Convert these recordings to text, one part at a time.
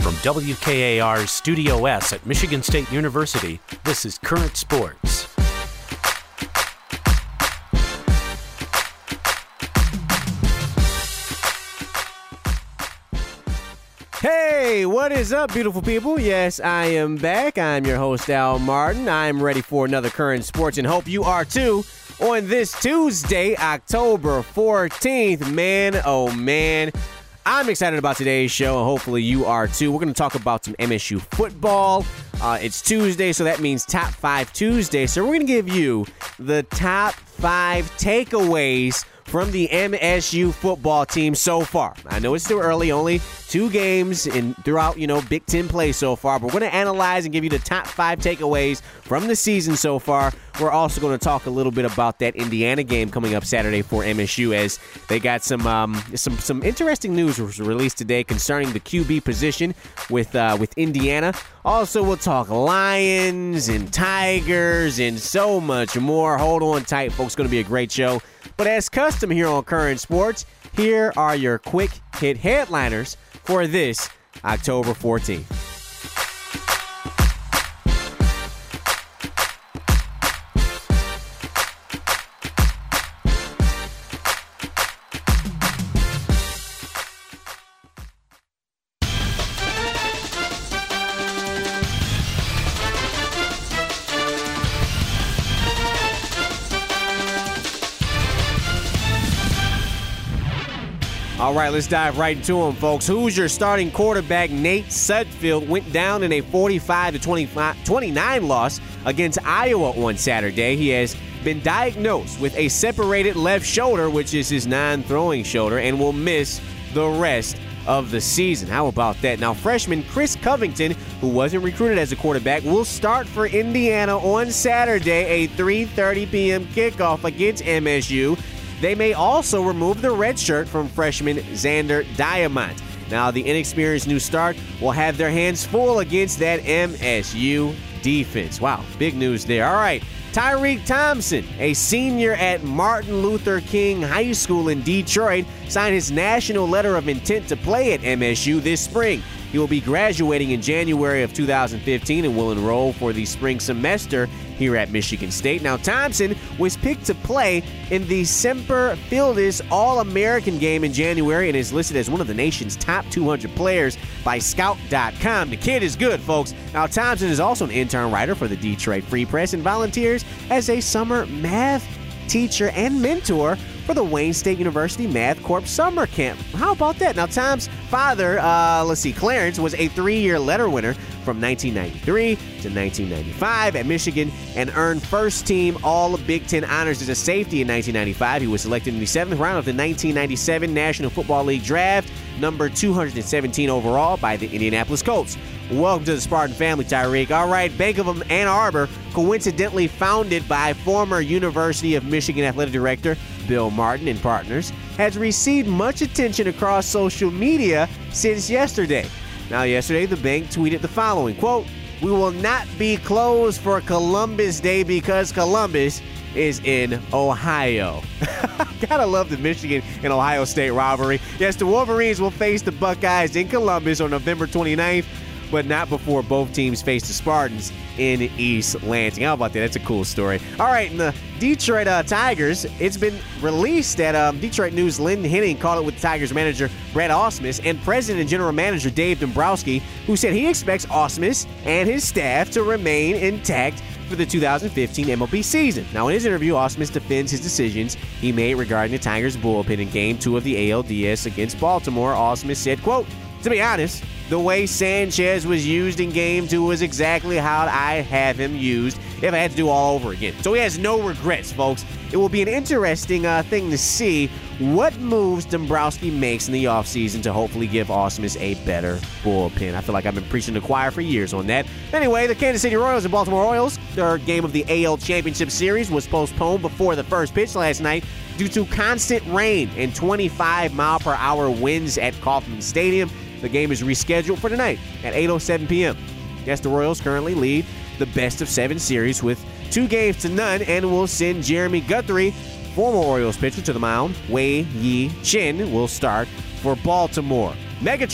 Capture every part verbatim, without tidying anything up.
From W K A R's Studio S at Michigan State University, this is Current Sports. Hey, what is up, beautiful people? Yes, I am back. I'm your host, Al Martin. I'm ready for another Current Sports and hope you are too. On this Tuesday, October fourteenth, man, oh man, I'm excited about today's show, and hopefully you are too. We're going to talk about some M S U football. Uh, it's Tuesday, so that means Top five Tuesday. So we're going to give you the top five takeaways from the M S U football team so far. I know it's still early, only two games in throughout, you know, Big Ten play so far, but we're going to analyze and give you the top five takeaways from the season so far. We're also going to talk a little bit about that Indiana game coming up Saturday for M S U, as they got some um, some some interesting news was released today concerning the Q B position with uh, with Indiana. Also, we'll talk Lions and Tigers and so much more. Hold on tight, folks. It's going to be a great show. But as custom here on Current Sports, here are your quick hit headliners for this October fourteenth. All right, let's dive right into them, folks. Hoosier starting quarterback Nate Sudfeld went down in a forty-five to twenty-nine loss against Iowa on Saturday. He has been diagnosed with a separated left shoulder, which is his non-throwing shoulder, and will miss the rest of the season. How about that? Now, freshman Chris Covington, who wasn't recruited as a quarterback, will start for Indiana on Saturday, a three thirty p.m. kickoff against M S U. They may also remove the red shirt from freshman Xander Diamont. Now, the inexperienced new start will have their hands full against that M S U defense. Wow, big news there. All right, Tyreek Thompson, a senior at Martin Luther King High School in Detroit, signed his national letter of intent to play at M S U this spring. He will be graduating in January of two thousand fifteen and will enroll for the spring semester here at Michigan State. Now, Thompson was picked to play in the Semper Fidelis All-American game in January and is listed as one of the nation's top two hundred players by Scout dot com. The kid is good, folks. Now, Thompson is also an intern writer for the Detroit Free Press and volunteers as a summer math teacher and mentor for the Wayne State University Math Corps Summer Camp. How about that? Now, Tom's father, uh, let's see, Clarence, was a three-year letter winner from nineteen ninety-three to nineteen ninety-five at Michigan and earned first-team All-Big Ten honors as a safety in nineteen ninety-five. He was selected in the seventh round of the nineteen ninety-seven National Football League Draft, number two hundred seventeen overall by the Indianapolis Colts. Welcome to the Spartan family, Tyreek. All right, Bank of Ann Arbor, coincidentally founded by former University of Michigan Athletic Director Bill Martin and partners, has received much attention across social media since yesterday. Now, yesterday, the bank tweeted the following, quote, "We will not be closed for Columbus Day because Columbus is in Ohio." Gotta love the Michigan and Ohio State rivalry. Yes, the Wolverines will face the Buckeyes in Columbus on November twenty-ninth, but not before both teams face the Spartans in East Lansing. How about that? That's a cool story. All right, and the Detroit uh, Tigers, it's been released that um, Detroit News' Lynn Henning called it with Tigers manager Brad Ausmus and president and general manager Dave Dombrowski, who said he expects Ausmus and his staff to remain intact for the two thousand fifteen M L B season. Now, in his interview, Ausmus defends his decisions he made regarding the Tigers' bullpen in Game two of the A L D S against Baltimore. Ausmus said, quote, "To be honest, the way Sanchez was used in Game two was exactly how I have him used if I had to do all over again." So he has no regrets, folks. It will be an interesting uh, thing to see what moves Dombrowski makes in the offseason to hopefully give Ausmus a better bullpen. I feel like I've been preaching to the choir for years on that. Anyway, the Kansas City Royals and Baltimore Orioles, their game of the A L Championship Series, was postponed before the first pitch last night due to constant rain and twenty-five mile per hour winds at Kauffman Stadium. The game is rescheduled for tonight at eight oh seven p.m. Yes, the Royals currently lead the best of seven series with two games to none and will send Jeremy Guthrie, former Orioles pitcher, to the mound. Wei Yi Chin will start for Baltimore. Megatron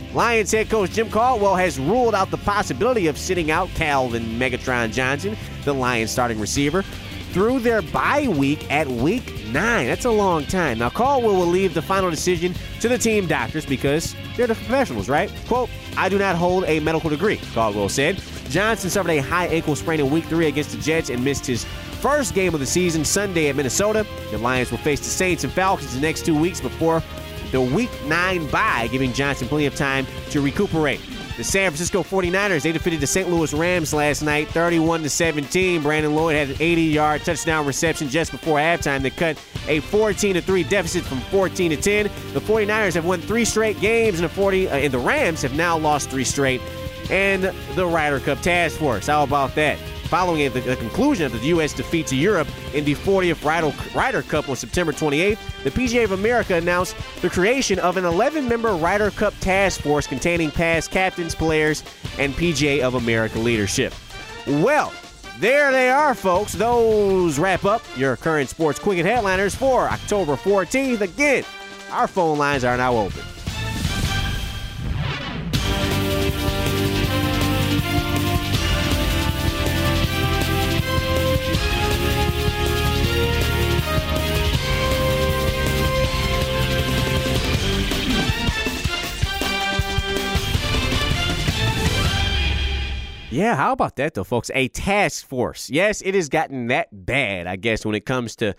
Lions head coach Jim Caldwell has ruled out the possibility of sitting out Calvin Megatron Johnson, the Lions starting receiver, through their bye week at week nine. That's a long time. Now, Caldwell will leave the final decision to the team doctors because they're the professionals, right? Quote, "I do not hold a medical degree," Caldwell said. Johnson suffered a high ankle sprain in week three against the Jets and missed his first game of the season Sunday at Minnesota. The Lions will face the Saints and Falcons the next two weeks before the week nine bye, giving Johnson plenty of time to recuperate. The San Francisco forty-niners, they defeated the Saint Louis Rams last night, thirty-one to seventeen. Brandon Lloyd had an eighty-yard touchdown reception just before halftime that cut a fourteen to three deficit from fourteen to ten. The forty-niners have won three straight games, and the forty uh, and the Rams have now lost three straight. And the Ryder Cup Task Force, how about that? Following the, the conclusion of the U S defeat to Europe in the fortieth Ryder, Ryder Cup on September twenty-eighth, the P G A of America announced the creation of an eleven-member Ryder Cup Task Force containing past captains, players, and P G A of America leadership. Well, there they are, folks. Those wrap up your current sports quick and headliners for October fourteenth. Again, our phone lines are now open. Yeah, how about that, though, folks? A task force. Yes, it has gotten that bad, I guess, when it comes to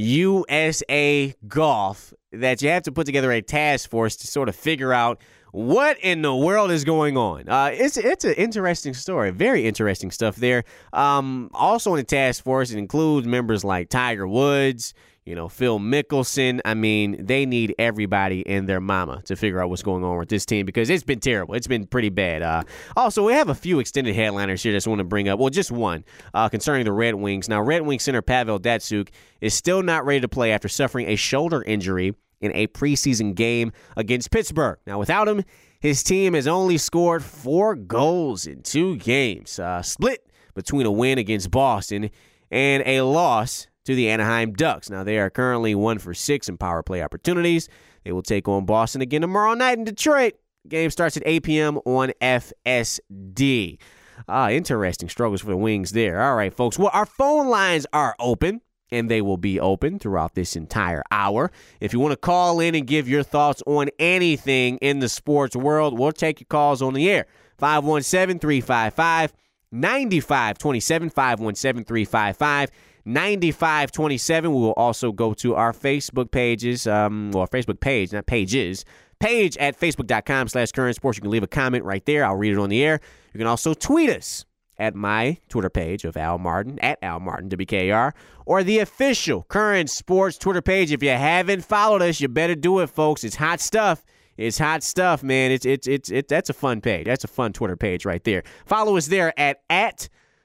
U S A Golf, that you have to put together a task force to sort of figure out what in the world is going on. Uh, it's it's an interesting story, very interesting stuff there. Um, also in the task force, it includes members like Tiger Woods, you know, Phil Mickelson. I mean, they need everybody and their mama to figure out what's going on with this team because it's been terrible. It's been pretty bad. Uh, also, we have a few extended headliners here that I want to bring up. Well, just one uh, concerning the Red Wings. Now, Red Wings center Pavel Datsyuk is still not ready to play after suffering a shoulder injury in a preseason game against Pittsburgh. Now, without him, his team has only scored four goals in two games, uh, split between a win against Boston and a loss to the Anaheim Ducks. Now, they are currently one for six in power play opportunities. They will take on Boston again tomorrow night in Detroit. Game starts at eight p.m. on F S D. Ah, interesting struggles for the Wings there. All right, folks. Well, our phone lines are open, and they will be open throughout this entire hour. If you want to call in and give your thoughts on anything in the sports world, we'll take your calls on the air. five one seven, three five five, nine five two seven, five one seven, three five five, nine five two seven. We will also go to our Facebook pages, um, well, our Facebook page, not pages, page at facebook.com slash current sports. You can leave a comment right there. I'll read it on the air. You can also tweet us at my Twitter page of Al Martin, at Al Martin, W K R, or the official Current Sports Twitter page. If you haven't followed us, you better do it, folks. It's hot stuff. It's hot stuff, man. It's it's it's it. That's a fun page. That's a fun Twitter page right there. Follow us there at at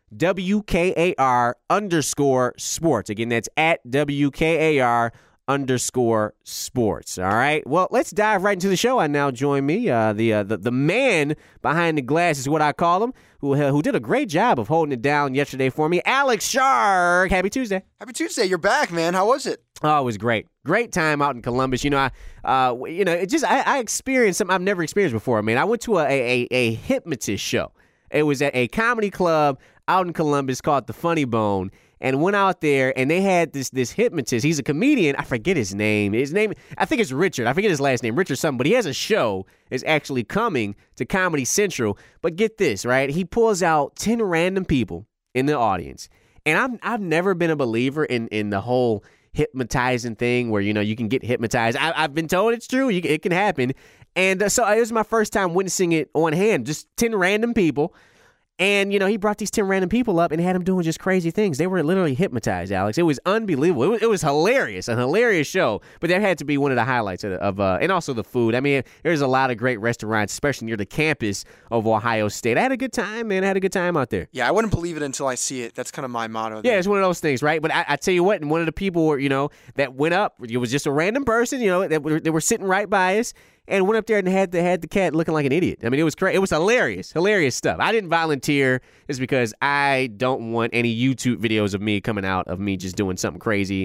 W K A R underscore sports. Again, that's at W K A R underscore sports. All right. Well, let's dive right into the show. I now join me, uh, the, uh, the the man behind the glass is what I call him, who uh, who did a great job of holding it down yesterday for me. Alex Shark. Happy Tuesday. Happy Tuesday. You're back, man. How was it? Oh, it was great. Great time out in Columbus. You know, I, uh, you know, it just I, I experienced something I've never experienced before. Man, I went to a a, a hypnotist show. It was at a comedy club out in Columbus called The Funny Bone, and went out there, and they had this this hypnotist. He's a comedian. I forget his name. His name, I think it's Richard. I forget his last name, Richard something, but he has a show that's actually coming to Comedy Central. But get this, right? He pulls out ten random people in the audience, and I've, I've never been a believer in, in the whole hypnotizing thing where, you know, you can get hypnotized. I, I've been told it's true. You, it can happen. And uh, so it was my first time witnessing it on hand, just ten random people. And, you know, he brought these ten random people up and had them doing just crazy things. They were literally hypnotized, Alex. It was unbelievable. It was, it was hilarious, a hilarious show. But that had to be one of the highlights of, of uh, and also the food. I mean, there's a lot of great restaurants, especially near the campus of Ohio State. I had a good time, man. I had a good time out there. Yeah, I wouldn't believe it until I see it. That's kind of my motto there. Yeah, it's one of those things, right? But I, I tell you what, and one of the people, you know, that went up, it was just a random person, you know, that were, they were sitting right by us. And went up there and had the, had the cat looking like an idiot. I mean, it was crazy. It was hilarious, hilarious stuff. I didn't volunteer. It's because I don't want any YouTube videos of me coming out of me just doing something crazy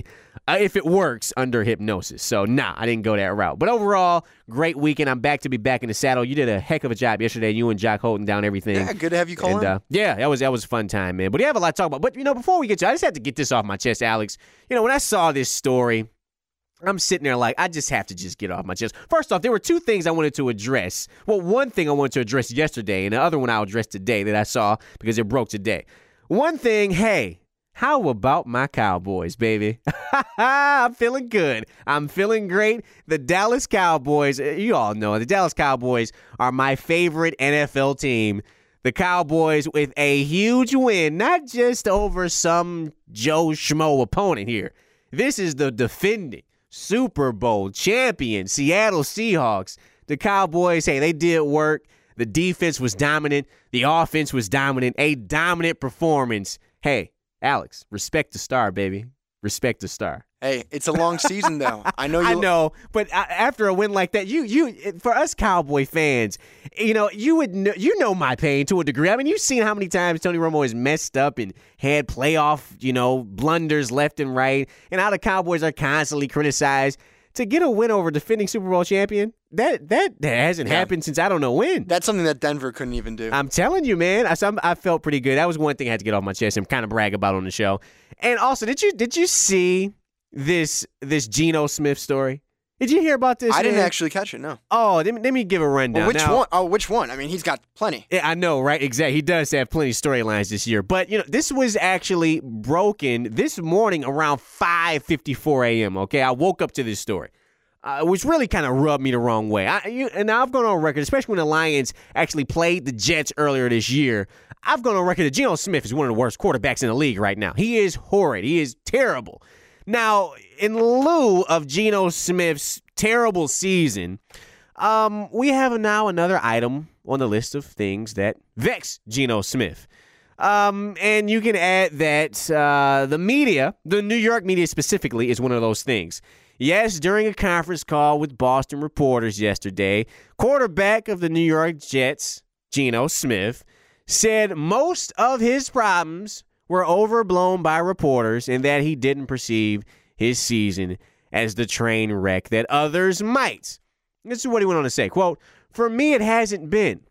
Uh, if it works under hypnosis. So, nah, I didn't go that route. But overall, great weekend. I'm back to be back in the saddle. You did a heck of a job yesterday. You and Jack holding down everything. Yeah, good to have you call and, in. uh, yeah, that was that was a fun time, man. But you have a lot to talk about. But, you know, before we get to I just had to get this off my chest, Alex. You know, when I saw this story, I'm sitting there like, I just have to just get off my chest. First off, there were two things I wanted to address. Well, one thing I wanted to address yesterday, and the other one I'll address today that I saw because it broke today. One thing, hey, how about my Cowboys, baby? I'm feeling good. I'm feeling great. The Dallas Cowboys, you all know, the Dallas Cowboys are my favorite N F L team. The Cowboys with a huge win, not just over some Joe Schmo opponent here. This is the defending Super Bowl champion Seattle Seahawks. The Cowboys, hey, they did work. The defense was dominant. The offense was dominant. A dominant performance. Hey, Alex, respect the star, baby. Respect the star. Hey, it's a long season, though. I know you. I know, but after a win like that, you, you, for us Cowboy fans, you know, you would, know, you know, my pain to a degree. I mean, you've seen how many times Tony Romo has messed up and had playoff, you know, blunders left and right, and how the Cowboys are constantly criticized. To get a win over defending Super Bowl champion, that that, that hasn't yeah. happened since I don't know when. That's something that Denver couldn't even do. I'm telling you, man. I, I felt pretty good. That was one thing I had to get off my chest and kind of brag about on the show. And also, did you did you see this this Geno Smith story? Did you hear about this? I man? didn't actually catch it, no. Oh, let me, let me give a rundown. Well, which now, one? Oh, which one? I mean, he's got plenty. Yeah, I know, right? Exactly. He does have plenty of storylines this year. But, you know, this was actually broken this morning around five fifty-four a.m., okay? I woke up to this story. Uh, which really kind of rubbed me the wrong way. I, you, and I've gone on record, especially when the Lions actually played the Jets earlier this year, I've gone on record that Geno Smith is one of the worst quarterbacks in the league right now. He is horrid. He is terrible. Now, in lieu of Geno Smith's terrible season, um, we have now another item on the list of things that vex Geno Smith. Um, and you can add that uh, the media, the New York media specifically, is one of those things. Yes, during a conference call with Boston reporters yesterday, quarterback of the New York Jets, Geno Smith, said most of his problems were overblown by reporters and that he didn't perceive his season as the train wreck that others might. This is what he went on to say, quote, "For me, it hasn't been.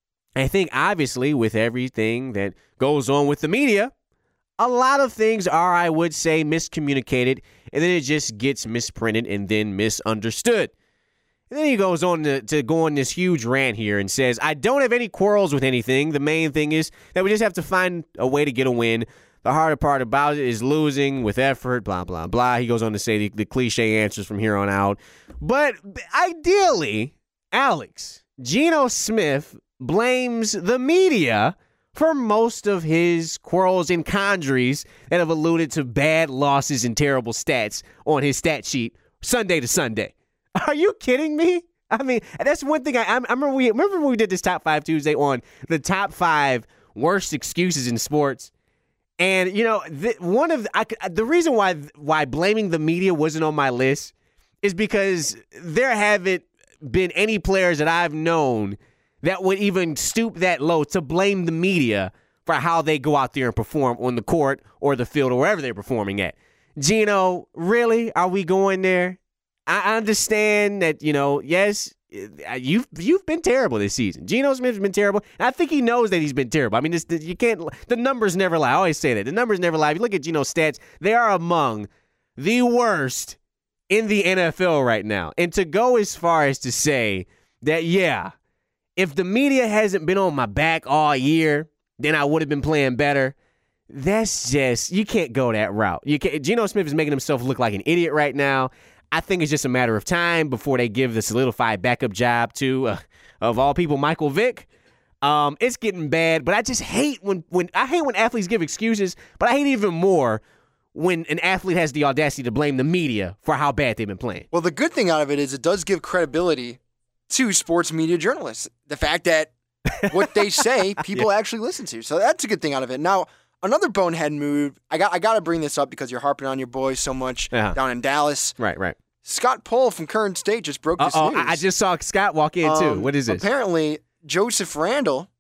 I think, obviously, with everything that goes on with the media, a lot of things are, I would say, miscommunicated, and then it just gets misprinted and then misunderstood." And then he goes on to, to go on this huge rant here and says, "I don't have any quarrels with anything. The main thing is that we just have to find a way to get a win. The harder part about it is losing with effort, blah, blah, blah." He goes on to say the, the cliche answers from here on out. But ideally, Alex, Geno Smith blames the media for most of his quarrels and quandaries that have alluded to bad losses and terrible stats on his stat sheet Sunday to Sunday. Are you kidding me? I mean, that's one thing. I, I remember we remember when we did this Top five Tuesday on the top five worst excuses in sports. And, you know, the, one of the, I, the reason why why blaming the media wasn't on my list is because there haven't been any players that I've known that would even stoop that low to blame the media for how they go out there and perform on the court or the field or wherever they're performing at. Geno, really? Are we going there? I understand that, you know, yes, you've you've been terrible this season. Geno Smith's been terrible. And I think he knows that he's been terrible. I mean, this, you can't, the numbers never lie. I always say that. The numbers never lie. If you look at Geno's stats, they are among the worst in the N F L right now. And to go as far as to say that, yeah, if the media hasn't been on my back all year, then I would have been playing better. That's just, you can't go that route. You can't, Geno Smith is making himself look like an idiot right now. I think it's just a matter of time before they give the solidified backup job to, uh, of all people, Michael Vick. Um, it's getting bad, but I just hate when, when I hate when athletes give excuses, but I hate even more when an athlete has the audacity to blame the media for how bad they've been playing. Well, the good thing out of it is it does give credibility to sports media journalists. The fact that what they say, people yeah. actually listen to. So that's a good thing out of it. Now, another bonehead move, I got I got to bring this up because you're harping on your boys so much uh-huh. down in Dallas. Right, right. Scott Pohl from Current State just broke this Uh-oh, news. I just saw Scott walk in, too. Um, what is this? Apparently, Joseph Randle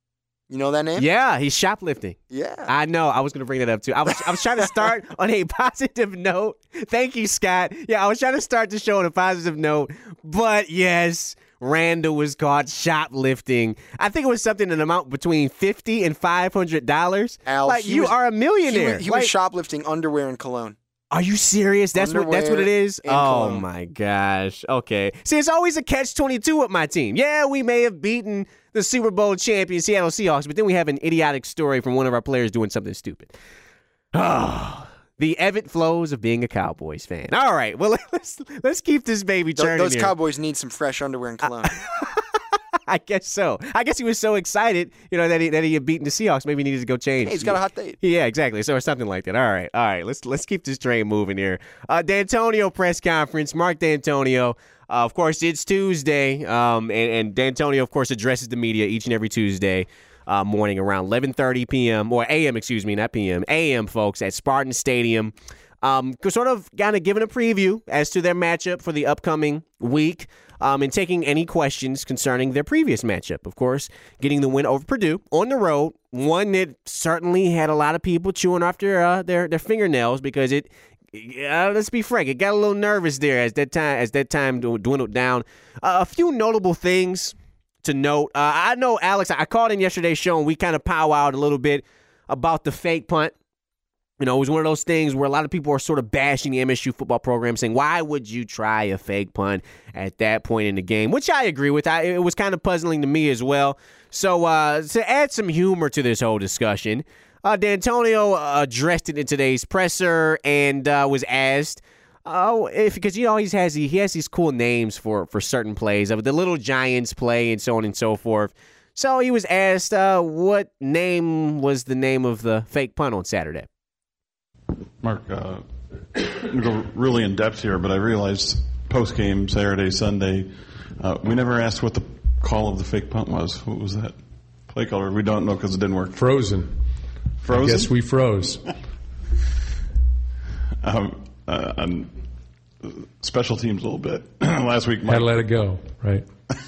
You know that name? Yeah, he's shoplifting. Yeah. I know. I was going to bring that up, too. I was I was trying to start on a positive note. Thank you, Scott. Yeah, I was trying to start the show on a positive note. But, yes, Randall was caught shoplifting. I think it was something in an amount between fifty dollars and five hundred dollars. Al, like, you was, are a millionaire. He was, he like, was shoplifting underwear and cologne. Are you serious? That's Underwear what that's what it is? and Oh, cologne. my gosh. Okay. See, it's always a catch twenty-two with my team. Yeah, we may have beaten the Super Bowl champion Seattle Seahawks, but then we have an idiotic story from one of our players doing something stupid. Oh, the ebb and flows of being a Cowboys fan. All right. Well, let's let's keep this baby Th- turning Those here. Cowboys need some fresh underwear and cologne. I guess so. I guess he was so excited, you know, that he that he had beaten the Seahawks. Maybe he needed to go change. Hey, he's got a hot date. Yeah, exactly. So or something like that. All right, all right. Let's let's keep this train moving here. Uh, D'Antonio press conference. Mark D'Antonio. Uh, of course, it's Tuesday, um, and, and D'Antonio, of course, addresses the media each and every Tuesday uh, morning around eleven thirty p.m. or a m. Excuse me, not p m. a m. Folks at Spartan Stadium. Um, sort of kind of giving a preview as to their matchup for the upcoming week. Um, and taking any questions concerning their previous matchup, of course, getting the win over Purdue on the road, one that certainly had a lot of people chewing off their uh, their, their fingernails because it, uh, let's be frank, it got a little nervous there as that time as that time dwindled down. Uh, a few notable things to note. Uh, I know, Alex, I called in yesterday's show and we kind of powwowed a little bit about the fake punt. You know, it was one of those things where a lot of people are sort of bashing the M S U football program, saying, why would you try a fake punt at that point in the game? Which I agree with. I, it was kind of puzzling to me as well. So uh, to add some humor to this whole discussion, uh, D'Antonio addressed it in today's presser and uh, was asked, oh, if because you know he has he has these cool names for, for certain plays, uh, the Little Giants play and so on and so forth. So he was asked, uh, what name was the name of the fake punt on Saturday? Mark, uh, I'm going to go really in depth here, but I realized post-game, Saturday, Sunday, uh, we never asked what the call of the fake punt was. What was that play color? We don't know because it didn't work. Frozen. Frozen? I guess we froze. um, uh, on special teams a little bit. Last week, Mike, Had to let it go, right?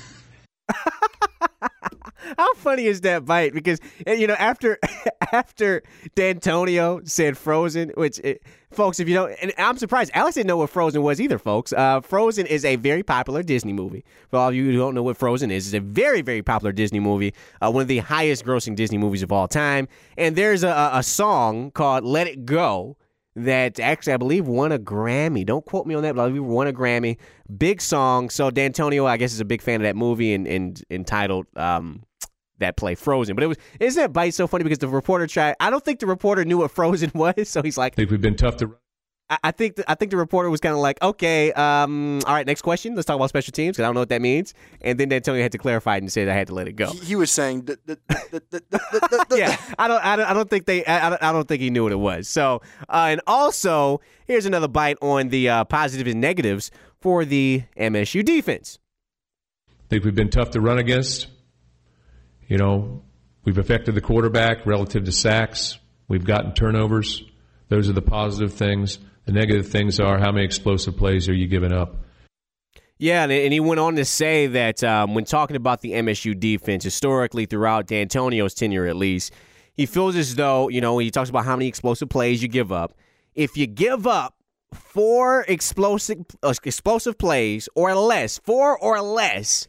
How funny is that bite? Because, you know, after after D'Antonio said Frozen, which, it, folks, if you don't, and I'm surprised, Alex didn't know what Frozen was either, folks. Uh, Frozen is a very popular Disney movie. For all of you who don't know what Frozen is, it's a very, very popular Disney movie, uh, one of the highest grossing Disney movies of all time. And there's a, a song called Let It Go that actually, I believe, won a Grammy. Don't quote me on that, but I believe won a Grammy. Big song. So D'Antonio, I guess, is a big fan of that movie and, and entitled um, that play Frozen. But it was isn't that bite so funny because the reporter tried. I don't think the reporter knew what Frozen was, so he's like, I think we've been tough to run. I, I think the, I think the reporter was kind of like, okay, um, all right, next question. Let's talk about special teams because I don't know what that means. And then D'Antonio had to clarify it and said I had to let it go. He, he was saying, d- d- d- d- d- d- d- d- yeah, I don't, I don't, I don't think they, I don't, I don't think he knew what it was. So, uh, and also, here's another bite on the uh, positives and negatives for the M S U defense. I think we've been tough to run against. You know, we've affected the quarterback relative to sacks. We've gotten turnovers. Those are the positive things. The negative things are how many explosive plays are you giving up? Yeah, and, and he went on to say that um, when talking about the M S U defense, historically throughout D'Antonio's tenure at least, he feels as though, you know, when he talks about how many explosive plays you give up, if you give up four explosive uh, explosive plays or less, four or less,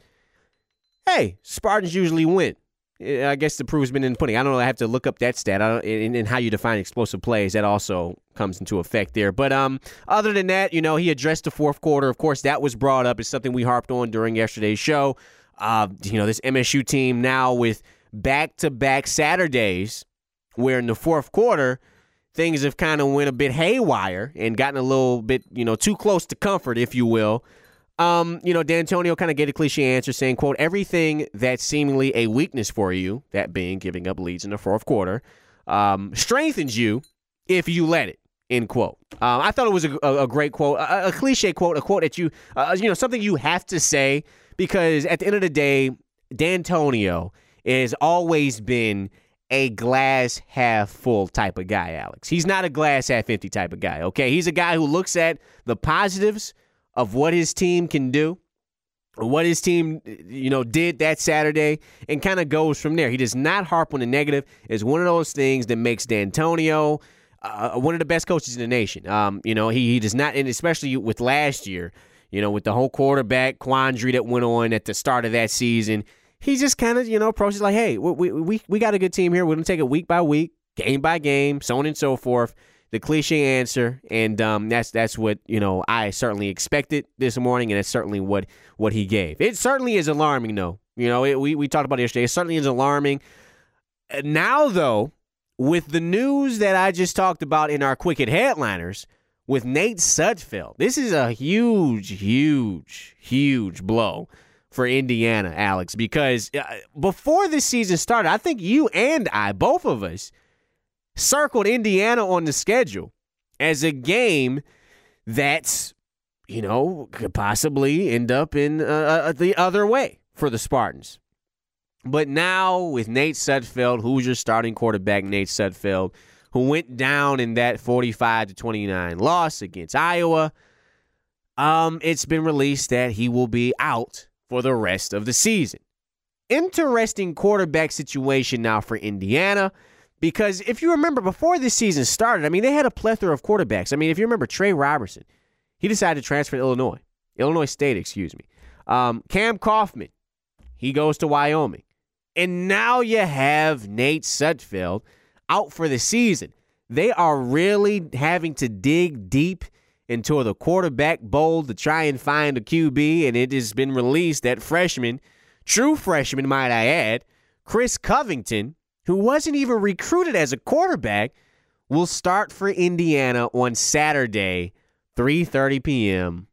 hey, Spartans usually win. I guess the proof has been in the pudding. I don't know. I have to look up that stat. I don't, and, and how you define explosive plays, that also comes into effect there. But um, other than that, you know, he addressed the fourth quarter. Of course, that was brought up. It's something we harped on during yesterday's show. Uh, you know, this M S U team now with back-to-back Saturdays where in the fourth quarter, things have kind of went a bit haywire and gotten a little bit, you know, too close to comfort, if you will. Um, you know, D'Antonio kind of gave a cliche answer saying, quote, everything that's seemingly a weakness for you, that being giving up leads in the fourth quarter, um, strengthens you if you let it, end quote. Um, I thought it was a, a, a great quote, a, a cliche quote, a quote that you, uh, you know, something you have to say because at the end of the day, D'Antonio has always been a glass half full type of guy, Alex. He's not a glass half empty type of guy, okay? He's a guy who looks at the positives of what his team can do what his team, you know, did that Saturday and kind of goes from there. He does not harp on the negative. It's one of those things that makes D'Antonio uh, one of the best coaches in the nation. Um, you know, he, he does not, and especially with last year, you know, with the whole quarterback quandary that went on at the start of that season, he just kind of, you know, approaches like, hey, we, we, we got a good team here. We're going to take it week by week, game by game, so on and so forth. The cliche answer, and um, that's that's what, you know, I certainly expected this morning, and it's certainly what, what he gave. It certainly is alarming, though. You know, it, we, we talked about it yesterday. It certainly is alarming. Now, though, with the news that I just talked about in our Quick Hit Headliners with Nate Sudfeld, this is a huge, huge, huge blow for Indiana, Alex, because before this season started, I think you and I, both of us, circled Indiana on the schedule as a game that's, you know, could possibly end up in uh, the other way for the Spartans. But now with Nate Sudfeld, who's your starting quarterback, Nate Sudfeld, who went down in that forty-five to twenty-nine loss against Iowa, um, it's been released that he will be out for the rest of the season. Interesting quarterback situation now for Indiana. Because if you remember, before this season started, I mean, they had a plethora of quarterbacks. I mean, if you remember Trey Robertson, he decided to transfer to Illinois. Illinois State, excuse me. Um, Cam Kaufman, he goes to Wyoming. And now you have Nate Sudfeld out for the season. They are really having to dig deep into the quarterback bowl to try and find a Q B, and it has been released that freshman, true freshman, might I add, Chris Covington, who wasn't even recruited as a quarterback, will start for Indiana on Saturday, three thirty p.m.,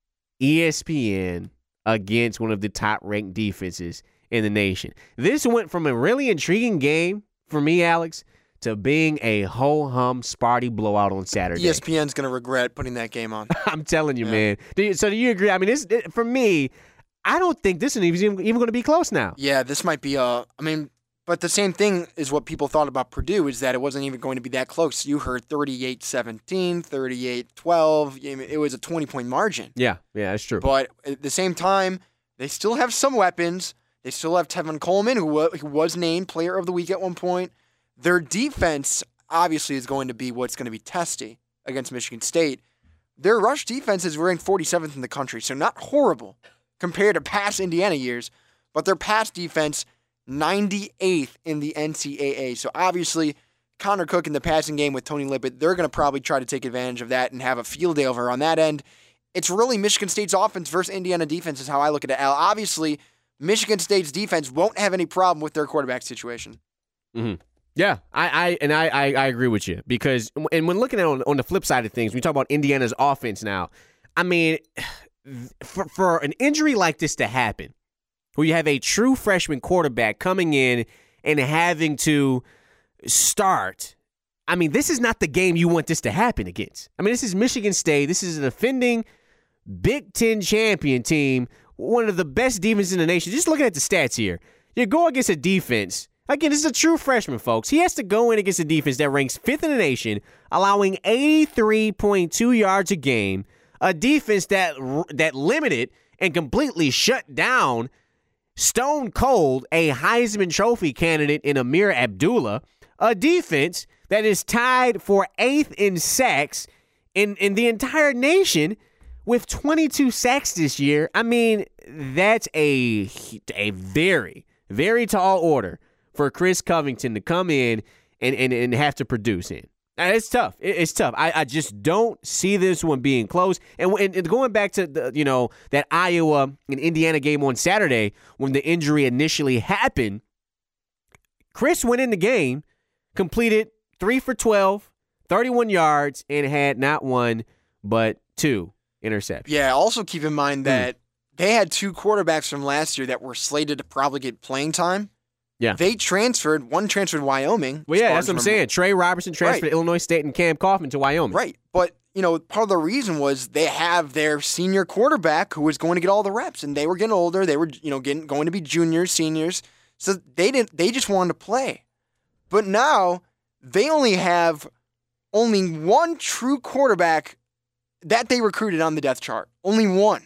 E S P N, against one of the top-ranked defenses in the nation. This went from a really intriguing game for me, Alex, to being a ho-hum Sparty blowout on Saturday. E S P N's going to regret putting that game on. I'm telling you, yeah. man. Do you, so do you agree? I mean, this for me, I don't think this is even, even going to be close now. Yeah, this might be a, I mean, but the same thing is what people thought about Purdue, is that it wasn't even going to be that close. You heard thirty-eight seventeen, thirty-eight twelve. It was a twenty-point margin. Yeah, yeah, that's true. But at the same time, they still have some weapons. They still have Tevin Coleman, who, who was named Player of the Week at one point. Their defense, obviously, is going to be what's going to be testy against Michigan State. Their rush defense is ranked forty-seventh in the country, so not horrible compared to past Indiana years, but their pass defense, ninety-eighth in the N C double A. So obviously, Connor Cook in the passing game with Tony Lippett, they're going to probably try to take advantage of that and have a field day over on that end. It's really Michigan State's offense versus Indiana defense is how I look at it. Al, obviously, Michigan State's defense won't have any problem with their quarterback situation. Mm-hmm. Yeah, I, I and I, I, I agree with you because, and when looking at it on, on the flip side of things, when we talk about Indiana's offense now, I mean, for, for an injury like this to happen, where you have a true freshman quarterback coming in and having to start, I mean, this is not the game you want this to happen against. I mean, this is Michigan State. This is an offending Big Ten champion team, one of the best defenses in the nation. Just looking at the stats here, you go against a defense. Again, this is a true freshman, folks. He has to go in against a defense that ranks fifth in the nation, allowing eighty-three point two yards a game, a defense that that limited and completely shut down stone cold a Heisman Trophy candidate in Amir Abdullah, a defense that is tied for eighth in sacks in, in the entire nation with twenty-two sacks this year. I mean, that's a, a very, very tall order for Chris Covington to come in and, and, and have to produce in. Now, it's tough. It, it's tough. I, I just don't see this one being close. And, and, and going back to the, you know, that Iowa and Indiana game on Saturday when the injury initially happened, Chris went in the game, completed three for twelve, thirty-one yards, and had not one but two interceptions. Yeah, also keep in mind that mm. they had two quarterbacks from last year that were slated to probably get playing time. Yeah. They transferred, one transferred to Wyoming. Well, yeah, that's what I'm saying. Trey Robertson transferred right. to Illinois State and Cam Kaufman to Wyoming. Right. But, you know, part of the reason was they have their senior quarterback who was going to get all the reps, and they were getting older. They were, you know, getting going to be juniors, seniors. So they didn't they just wanted to play. But now they only have only one true quarterback that they recruited on the depth chart. Only one.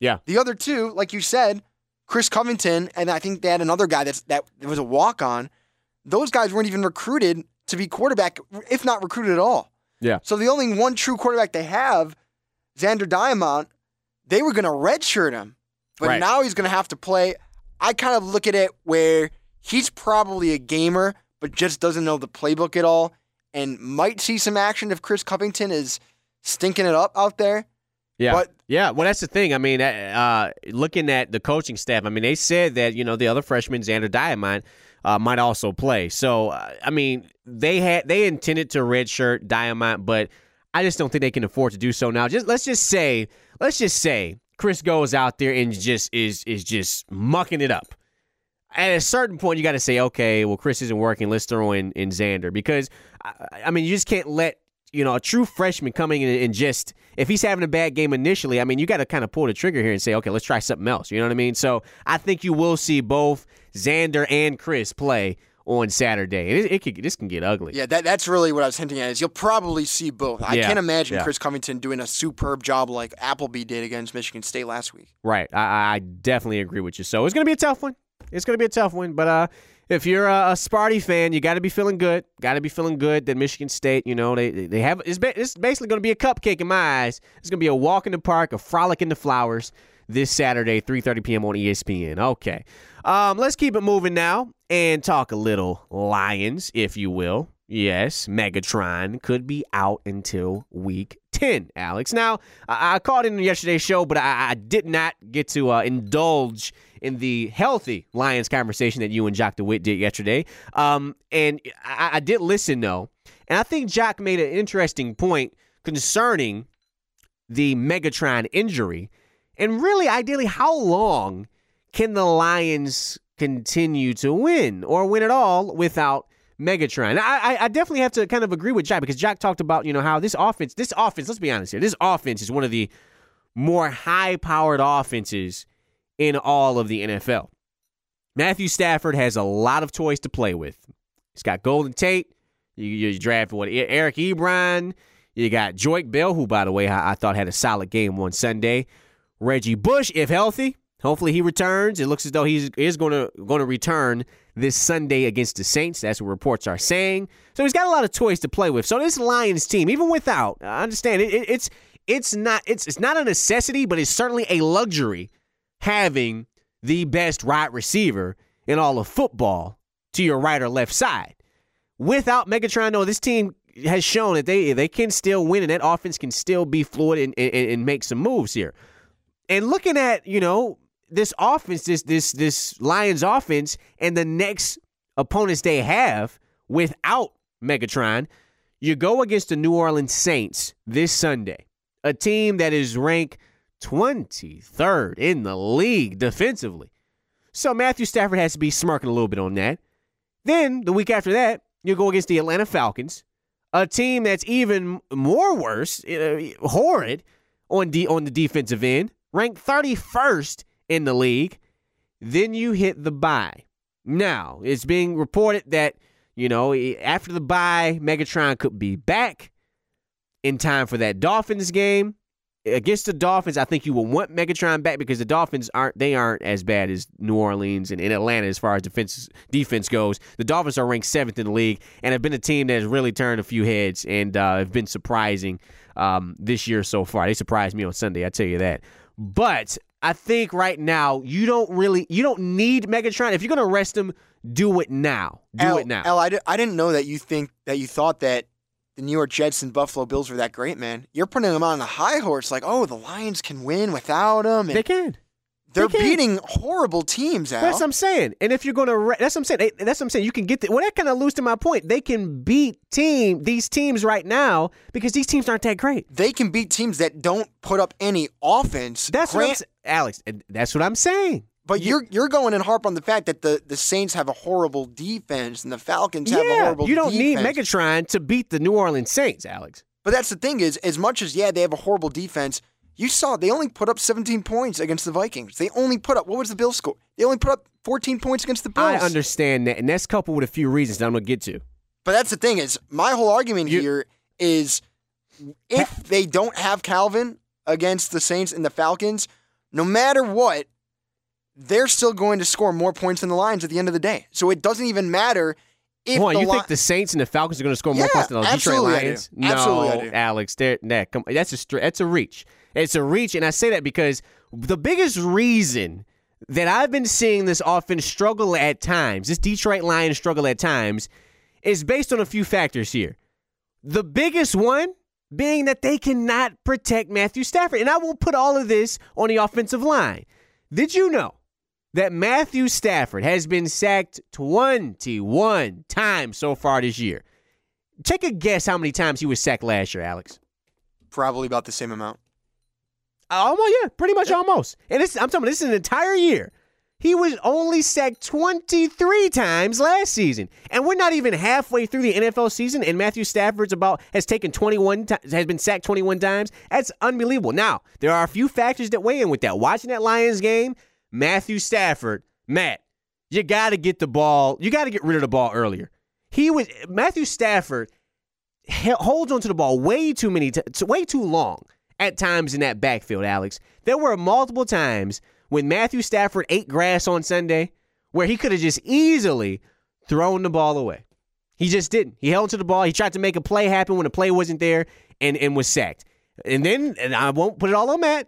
Yeah. The other two, like you said, Chris Covington, and I think they had another guy that's, that was a walk-on. Those guys weren't even recruited to be quarterback, if not recruited at all. Yeah. So the only one true quarterback they have, Xander Diamont, they were going to redshirt him. But Right. now he's going to have to play. I kind of look at it where he's probably a gamer, but just doesn't know the playbook at all, and might see some action if Chris Covington is stinking it up out there. Yeah. But yeah, well, that's the thing. I mean, uh, looking at the coaching staff, I mean, they said that, you know, the other freshman, Xander Diamont, uh, might also play. So, uh, I mean, they had they intended to redshirt Diamont, but I just don't think they can afford to do so now. Just let's just say, let's just say Chris goes out there and just is is just mucking it up. At a certain point, you got to say, okay, well, Chris isn't working. Let's throw in, in Xander because, I, I mean, you just can't let, you know, a true freshman coming in and just, if he's having a bad game initially, I mean, you got to kind of pull the trigger here and say, okay, let's try something else. You know what I mean? So I think you will see both Xander and Chris play on Saturday. And it, it could, this can get ugly. yeah, that that's really what I was hinting at is you'll probably see both. I Yeah, can't imagine yeah. Chris Covington doing a superb job like Appleby did against Michigan State last week. Right. I, I definitely agree with you. So it's going to be a tough one. It's going to be a tough one. But uh, if you're a, a Sparty fan, you got to be feeling good. Got to be feeling good that Michigan State, you know, they they have it's, ba- it's basically going to be a cupcake in my eyes. It's going to be a walk in the park, a frolic in the flowers this Saturday, three thirty p.m. on E S P N. Okay. Um, let's keep it moving now and talk a little Lions, if you will. Yes, Megatron could be out until week ten, Alex. Now, I, I called in yesterday's show, but I, I did not get to uh, indulge in the healthy Lions conversation that you and Jock DeWitt did yesterday. Um, and I, I did listen, though. And I think Jock made an interesting point concerning the Megatron injury. And really, ideally, how long can the Lions continue to win or win at all without Megatron? I, I, I definitely have to kind of agree with Jock because Jock talked about, you know, how this offense, this offense, let's be honest here, this offense is one of the more high-powered offenses in all of the N F L. Matthew Stafford has a lot of toys to play with. He's got Golden Tate. You, you draft what Eric Ebron. You got Joique Bell, who, by the way, I, I thought had a solid game on Sunday. Reggie Bush, if healthy, hopefully he returns. It looks as though he is going to going to return this Sunday against the Saints. That's what reports are saying. So he's got a lot of toys to play with. So this Lions team, even without, I understand it, it, it's it's not it's it's not a necessity, but it's certainly a luxury having the best wide receiver in all of football to your right or left side. Without Megatron, no, this team has shown that they they can still win and that offense can still be fluid and, and, and make some moves here. And looking at, you know, this offense, this this this Lions offense, and the next opponents they have without Megatron, you go against the New Orleans Saints this Sunday, a team that is ranked twenty-third in the league defensively. So Matthew Stafford has to be smirking a little bit on that. Then the week after that, you go against the Atlanta Falcons, a team that's even more worse, uh, horrid on de- on the defensive end, ranked thirty-first in the league. Then you hit the bye. Now, it's being reported that, you know, after the bye, Megatron could be back in time for that Dolphins game. Against the Dolphins, I think you will want Megatron back because the Dolphins aren't they aren't as bad as New Orleans and, and Atlanta as far as defense defense goes. The Dolphins are ranked seventh in the league and have been a team that has really turned a few heads and uh, have been surprising um, this year so far. They surprised me on Sunday, I tell you that. But I think right now you don't really you don't need Megatron. If you're going to arrest him, do it now. Do Al, it now. Al, I, di- I didn't know that you think that you thought that the New York Jets and Buffalo Bills were that great, man. You're putting them on a high horse, like, oh, the Lions can win without them. They can. They're They can. beating horrible teams, Al. That's what I'm saying. And if you're going to, that's what I'm saying. They, that's what I'm saying. You can get the, well, that kind of alludes to my point. They can beat team these teams right now because these teams aren't that great. They can beat teams that don't put up any offense. That's what I'm, Grant, sa- Alex. and That's what I'm saying. But you're you're going and harp on the fact that the, the Saints have a horrible defense and the Falcons have a Yeah, horrible you don't defense. need Megatron to beat the New Orleans Saints, Alex. But that's the thing is, as much as, yeah, they have a horrible defense, you saw they only put up seventeen points against the Vikings. They only put up, what was the Bills score? They only put up fourteen points against the Bills. I understand that, and that's coupled with a few reasons that I'm going to get to. But that's the thing is, my whole argument You- here is if they don't have Calvin against the Saints and the Falcons, no matter what, they're still going to score more points than the Lions at the end of the day. So it doesn't even matter if Come on, the you Li- think the Saints and the Falcons are going to score more Yeah, points than the Detroit absolutely I do. Lions? No, Absolutely I do. Alex, they're, nah, come, that's a str- that's a reach. It's a reach, and I say that because the biggest reason that I've been seeing this offense struggle at times, this Detroit Lions struggle at times, is based on a few factors here. The biggest one being that they cannot protect Matthew Stafford. And I will put all of this on the offensive line. Did you know that Matthew Stafford has been sacked twenty-one times so far this year? Take a guess how many times he was sacked last year, Alex. Probably about the same amount. Almost, yeah, pretty much almost. And this, I'm talking about this is an entire year. He was only sacked twenty-three times last season. And we're not even halfway through the N F L season, and Matthew Stafford's about has taken twenty-one has been sacked twenty-one times. That's unbelievable. Now, there are a few factors that weigh in with that. Watching that Lions game, Matthew Stafford, Matt, you got to get the ball. You got to get rid of the ball earlier. He was Matthew Stafford holds onto the ball way too many t- way too long at times in that backfield, Alex. There were multiple times when Matthew Stafford ate grass on Sunday where he could have just easily thrown the ball away. He just didn't. He held to the ball. He tried to make a play happen when the play wasn't there and, and was sacked. And then, and I won't put it all on Matt,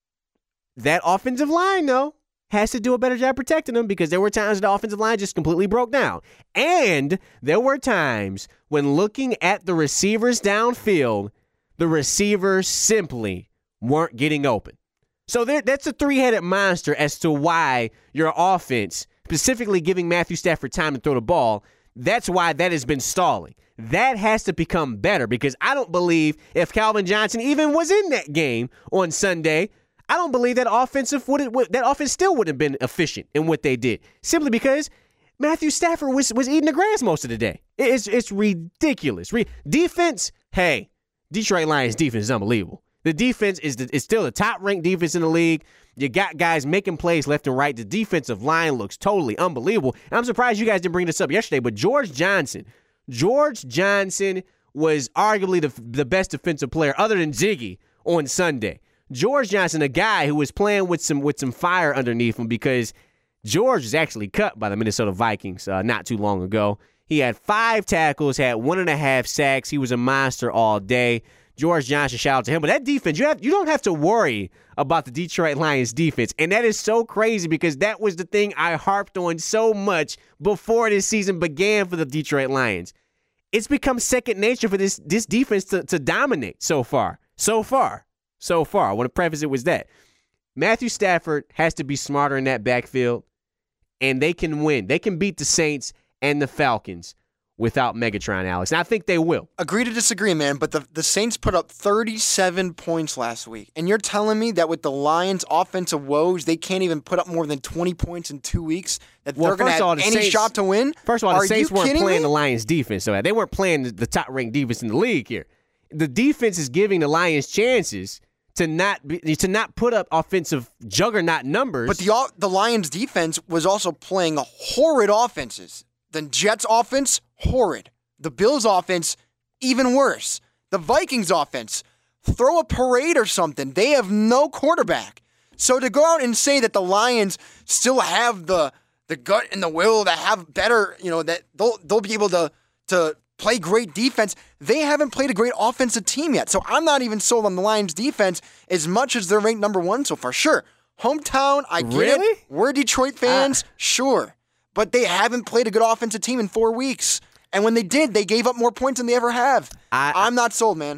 that offensive line, though, has to do a better job protecting him because there were times the offensive line just completely broke down. And there were times when looking at the receivers downfield, the receivers simply weren't getting open. So there, that's a three-headed monster as to why your offense, specifically giving Matthew Stafford time to throw the ball, that's why that has been stalling. That has to become better because I don't believe if Calvin Johnson even was in that game on Sunday, I don't believe that offensive would that offense still would have been efficient in what they did. Simply because Matthew Stafford was, was eating the grass most of the day. It's it's ridiculous. Re- defense, hey, Detroit Lions defense is unbelievable. The defense is the, is still the top-ranked defense in the league. You got guys making plays left and right. The defensive line looks totally unbelievable. And I'm surprised you guys didn't bring this up yesterday, but George Johnson, George Johnson was arguably the, the best defensive player other than Ziggy on Sunday. George Johnson, a guy who was playing with some with some fire underneath him because George was actually cut by the Minnesota Vikings uh, not too long ago. He had five tackles, had one and a half sacks. He was a monster all day. George Johnson, shout out to him. But that defense, you have you don't have to worry about the Detroit Lions defense. And that is so crazy because that was the thing I harped on so much before this season began for the Detroit Lions. It's become second nature for this, this defense to, to dominate so far. So far. So far. I want to preface it with that. Matthew Stafford has to be smarter in that backfield, and they can win. They can beat the Saints and the Falcons without Megatron, Alex. And I think they will. Agree to disagree, man, but the, the Saints put up thirty-seven points last week. And you're telling me that with the Lions' offensive woes, they can't even put up more than twenty points in two weeks? That Well, they're going to first of all, have the any Saints- shot to win? First of all, the Are Saints you weren't kidding playing me? the Lions' defense. So they weren't playing the, the top-ranked defense in the league here. The defense is giving the Lions chances to not be, to not put up offensive juggernaut numbers. But the the Lions' defense was also playing horrid offenses. The Jets' offense, horrid. The Bills' offense, even worse. The Vikings' offense, throw a parade or something. They have no quarterback. So to go out and say that the Lions still have the the gut and the will to have better, you know, that they'll they'll be able to to play great defense, they haven't played a great offensive team yet. So I'm not even sold on the Lions' defense as much as they're ranked number one so far. Sure, hometown, I get Really? it. We're Detroit fans, Ah. sure. But they haven't played a good offensive team in four weeks. And when they did, they gave up more points than they ever have. I- I'm not sold, man.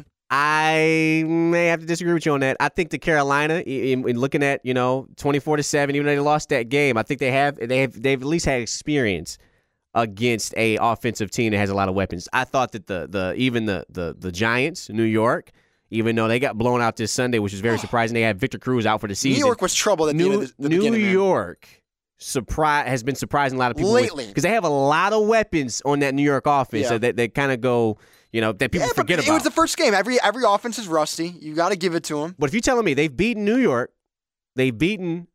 I may have to disagree with you on that. I think the Carolina, in, in looking at, you know, twenty-four to seven, even though they lost that game, I think they have they have they've at least had experience against a offensive team that has a lot of weapons. I thought that the the even the the the Giants, New York, even though they got blown out this Sunday, which is very surprising, they had Victor Cruz out for the season. New York was trouble at the New, end of the, the New beginning, man. York surprise has been surprising a lot of people Lately. because they have a lot of weapons on that New York offense Yeah. so that they kind of go, you know, that people Yeah, but forget it about. was the first game. Every every offense is rusty. You got to give it to them. But if you're telling me they've beaten New York, they've beaten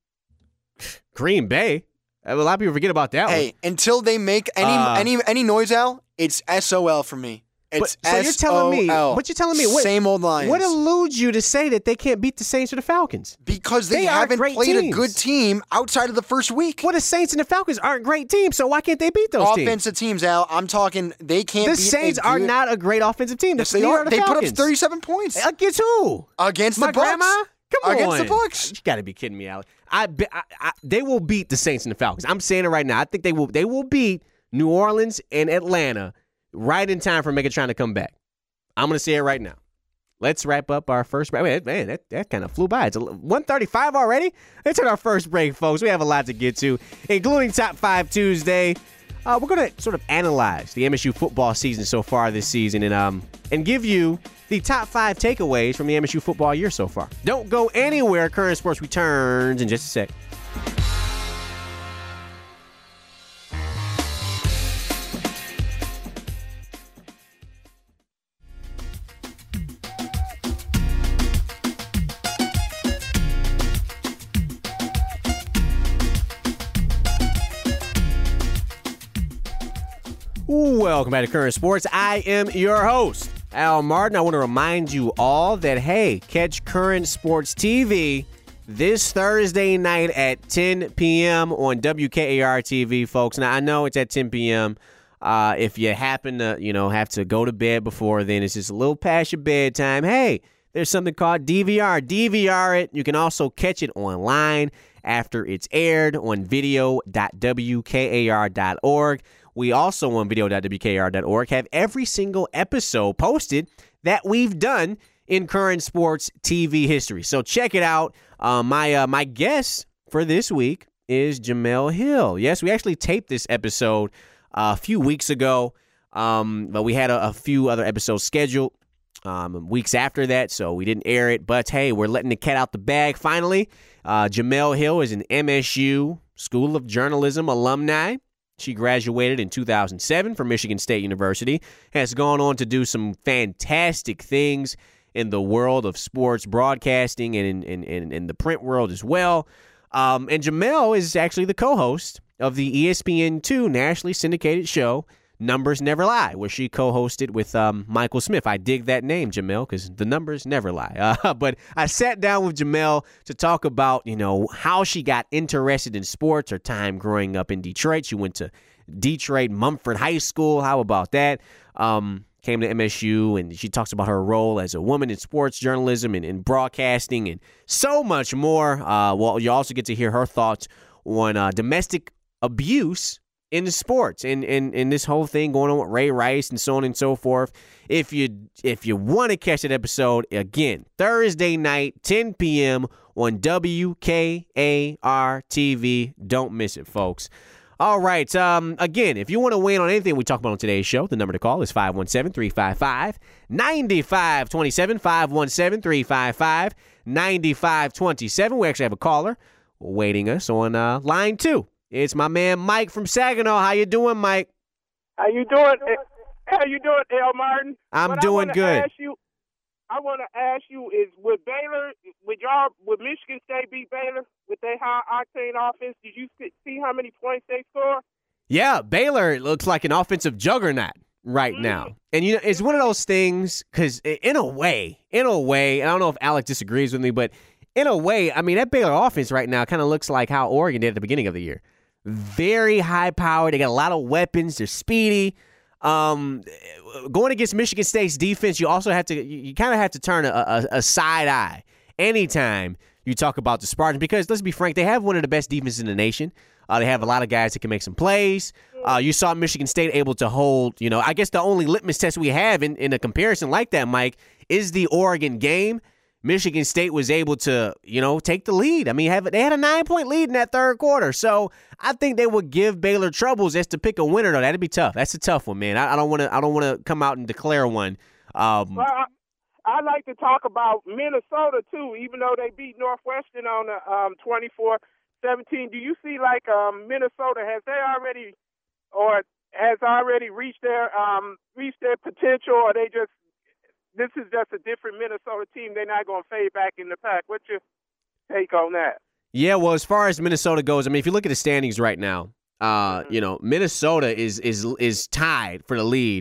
Green Bay, a lot of people forget about that one. Hey, until they make any Uh, any any noise, Al, it's S O L for me. It's but, so you're telling me, but you're telling me, what, same old Lions. What eludes you to say that they can't beat the Saints or the Falcons? Because they, they haven't played teams. a good team outside of the first week. Well, the Saints and the Falcons aren't great teams, so why can't they beat those Offensive teams? teams, Al. I'm talking, they can't the beat Saints a are good, not a great offensive team. Yes, they are. The they Falcons. put up thirty-seven points. Against who? Against My the Bucks. grandma? Come on. Against the Bucks. You got to be kidding me, Alex. I, I, I, they will beat the Saints and the Falcons. I'm saying it right now. I think they will. They will beat New Orleans and Atlanta right in time for Megatron to come back. I'm going to say it right now. Let's wrap up our first break. Man, man that, that kind of flew by. It's one thirty-five already. Let's hit our first break, folks. We have a lot to get to, including Top five Tuesday. Uh, we're going to sort of analyze the M S U football season so far this season and um and give you the top five takeaways from the M S U football year so far. Don't go anywhere. Current Sports returns in just a sec. Welcome back to Current Sports. I am your host, Al Martin. I want to remind you all that, hey, catch Current Sports T V this Thursday night at ten p.m. on W K A R T V, folks. Now, I know it's at ten p.m. Uh, if you happen to, you know, have to go to bed before then, it's just a little past your bedtime. Hey, there's something called D V R. D V R it. You can also catch it online after it's aired on video dot W K A R dot org. We also on video dot W K A R dot org have every single episode posted that we've done in Current Sports T V history. So check it out. Uh, my uh, my guest for this week is Jemele Hill. Yes, we actually taped this episode uh, a few weeks ago, um, but we had a, a few other episodes scheduled um, weeks after that, so we didn't air it. But hey, we're letting the cat out the bag finally. Uh, Jemele Hill is an M S U School of Journalism alumni. She graduated in two thousand seven from Michigan State University, has gone on to do some fantastic things in the world of sports broadcasting and in, in, in, in the print world as well. Um, and Jemele is actually the co-host of the E S P N two nationally syndicated show, Numbers Never Lie, where she co-hosted with um, Michael Smith. I dig that name, Jemele, because the numbers never lie. Uh, but I sat down with Jemele to talk about, you know, how she got interested in sports, her time growing up in Detroit. She went to Detroit Mumford High School. How about that? Um, came to M S U, and she talks about her role as a woman in sports journalism and in broadcasting and so much more. Uh, well, you also get to hear her thoughts on uh, domestic abuse in the sports and, and, and this whole thing going on with Ray Rice and so on and so forth. If you if you want to catch that episode, again, Thursday night, ten p.m. on W K A R T V. Don't miss it, folks. All right. Um, again, if you want to weigh in on anything we talk about on today's show, the number to call is five one seven, three five five, nine five two seven, five one seven, three five five, nine five two seven. We actually have a caller waiting us on uh, line two. It's my man Mike from Saginaw. How you doing, Mike? How you doing? How you doing, Al Martin? I'm what doing I good. Ask you, I want to ask you: Is with Baylor, would y'all, would Michigan State beat Baylor with their high octane offense? Did you see how many points they score? Yeah, Baylor looks like an offensive juggernaut right mm-hmm. now, and you know it's one of those things because in a way, in a way, I don't know if Alex disagrees with me, but in a way, I mean that Baylor offense right now kind of looks like how Oregon did at the beginning of the year. Very high powered. They got a lot of weapons. They're speedy. Um, going against Michigan State's defense, you also have to, you, you kind of have to turn a, a, a side eye anytime you talk about the Spartans because, let's be frank, they have one of the best defenses in the nation. Uh, they have a lot of guys that can make some plays. Uh, you saw Michigan State able to hold, you know, I guess the only litmus test we have in, in a comparison like that, Mike, is the Oregon game. Michigan State was able to, you know, take the lead. I mean, have, they had a nine-point lead in that third quarter. So I think they would give Baylor troubles as to pick a winner, though. That'd be tough. That's a tough one, man. I, I don't want to. I don't want to come out and declare one. Um, well, I, I like to talk about Minnesota too, even though they beat Northwestern on the um, twenty-four seventeen. Do you see like um, Minnesota has they already or has already reached their um, reached their potential, or they just this is just a different Minnesota team? They're not going to fade back in the pack. What's your take on that? Yeah, well, as far as Minnesota goes, I mean, if you look at the standings right now, uh, mm-hmm. you know, Minnesota is is is tied for the lead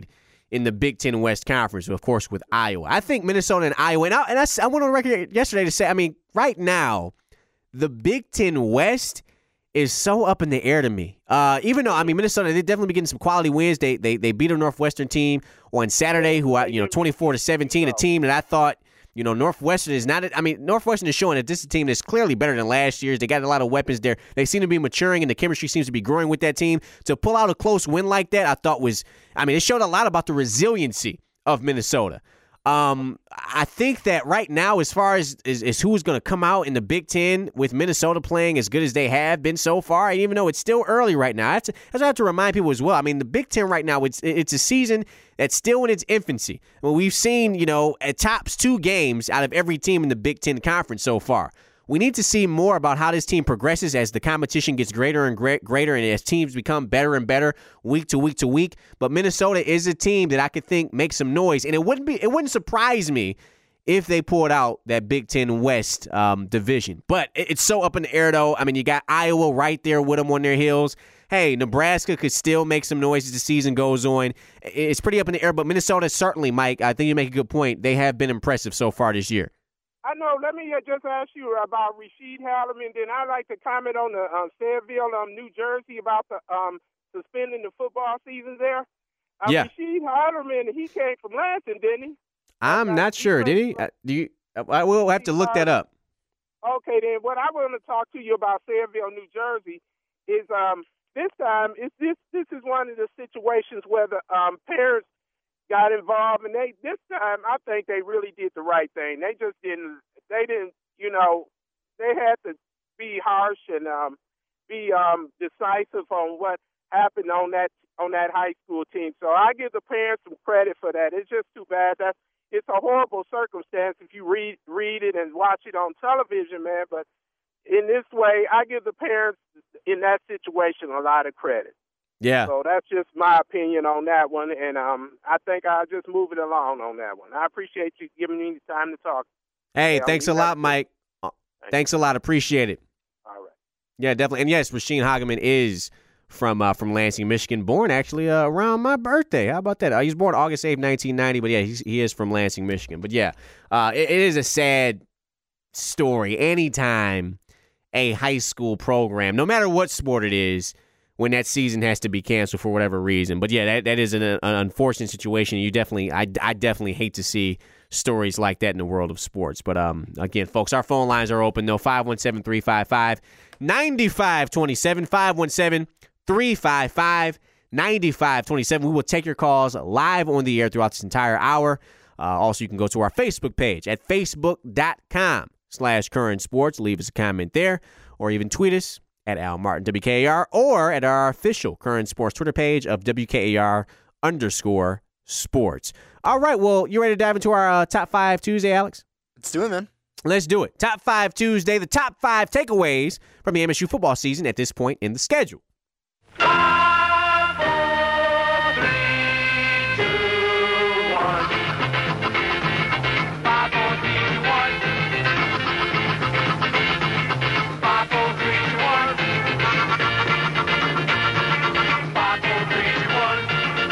in the Big Ten West Conference, of course, with Iowa. I think Minnesota and Iowa, and I, and I, I went on record yesterday to say, I mean, right now, the Big Ten West is so up in the air to me. Uh, even though, I mean, Minnesota, they definitely be getting some quality wins. They they they beat a Northwestern team on Saturday, who, I, you know, twenty-four to seventeen, a team that I thought, you know, Northwestern is not, I mean, Northwestern is showing that this is a team that's clearly better than last year's. They got a lot of weapons there. They seem to be maturing, and the chemistry seems to be growing with that team. To pull out a close win like that, I thought was, I mean, it showed a lot about the resiliency of Minnesota. Um, I think that right now, as far as, as, as who's going to come out in the Big Ten with Minnesota playing as good as they have been so far, and even though it's still early right now, that's, that's what I have to remind people as well. I mean, the Big Ten right now, it's it's a season that's still in its infancy. Well, we've seen, you know, at tops two games out of every team in the Big Ten Conference so far. We need to see more about how this team progresses as the competition gets greater and greater and as teams become better and better week to week to week. But Minnesota is a team that I could think makes some noise, and it wouldn't be it wouldn't surprise me if they pulled out that Big Ten West um, division. But it's so up in the air, though. I mean, you got Iowa right there with them on their heels. Hey, Nebraska could still make some noise as the season goes on. It's pretty up in the air, but Minnesota certainly, Mike, I think you make a good point. They have been impressive so far this year. I know. Let me uh, just ask you about Rasheed Hallerman. Then I'd like to comment on the um, Fayetteville, um, New Jersey, about the um, suspending the football season there. Uh, yeah. Rasheed Hallerman, he came from Lansing, didn't he? I'm uh, not sure. Did he? Uh, do you? I will have to look that up. Okay, then. What I want to talk to you about Fayetteville, New Jersey, is um, this time is this this is one of the situations where the um, parents got involved, and they this time I think they really did the right thing. They just didn't. They didn't. You know, they had to be harsh and um, be um, decisive on what happened on that on that high school team. So I give the parents some credit for that. It's just too bad that it's a horrible circumstance if you read read it and watch it on television, man. But in this way, I give the parents in that situation a lot of credit. Yeah. So that's just my opinion on that one, and um, I think I'll just move it along on that one. I appreciate you giving me the time to talk. Hey, yeah, thanks a lot, Mike. Thank thanks you. a lot. Appreciate it. All right. Yeah, definitely. And yes, Rasheed Hageman is from uh, from Lansing, Michigan, born actually uh, around my birthday. How about that? Uh, he was born August eighth, nineteen ninety, but yeah, he's, he is from Lansing, Michigan. But yeah, uh, it, it is a sad story. Anytime a high school program, no matter what sport it is, when that season has to be canceled for whatever reason. But yeah, that, that is an, an unfortunate situation. You definitely, I, I definitely hate to see stories like that in the world of sports. But um, again, folks, our phone lines are open though. five one seven, three five five, nine five two seven, five one seven, three five five, nine five two seven. We will take your calls live on the air throughout this entire hour. Uh, also, you can go to our Facebook page at facebook.com slash current sports. Leave us a comment there, or even tweet us at Al Martin W K A R, or at our official Current Sports Twitter page of W K A R underscore sports. All right, well, you ready to dive into our uh, Top five Tuesday, Alex? Let's do it, man. Let's do it. Top five Tuesday, the top five takeaways from the M S U football season at this point in the schedule. Five, four, three, two, one. Five, four, three, two, one. Five, four, three, two, one. Five, four, three, two, one.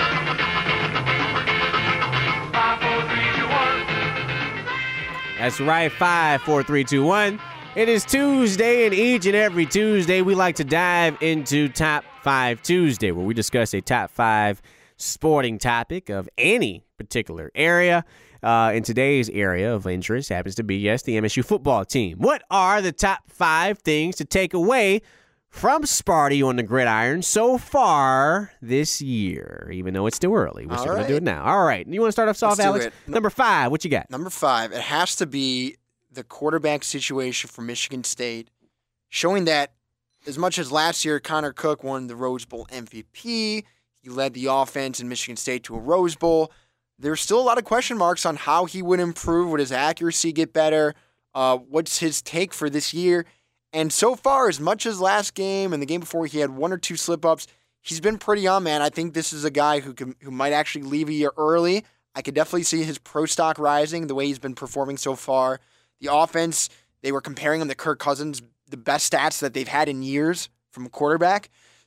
Five, four, three, two, one. That's right, five, four, three, two, one. It is Tuesday, and each and every Tuesday we like to dive into Top five Tuesday, where we discuss a top five sporting topic of any particular area. Uh, and today's area of interest happens to be, yes, the M S U football team. What are the top five things to take away from Sparty on the gridiron so far this year, even though it's still early? We're All still going right. to do it now. All right. You want to start us off, Let's do Alex? it. Number five, what you got? Number five, it has to be the quarterback situation for Michigan State, showing that as much as last year Connor Cook won the Rose Bowl M V P, he led the offense in Michigan State to a Rose Bowl, there's still a lot of question marks on how he would improve. Would his accuracy get better? Uh, what's his take for this year? And so far, as much as last game and the game before he had one or two slip-ups, he's been pretty on, man. I think this is a guy who can, who might actually leave a year early. I could definitely see his pro stock rising the way he's been performing so far. The offense, they were comparing him to Kirk Cousins, the best stats that they've had in years from a quarterback.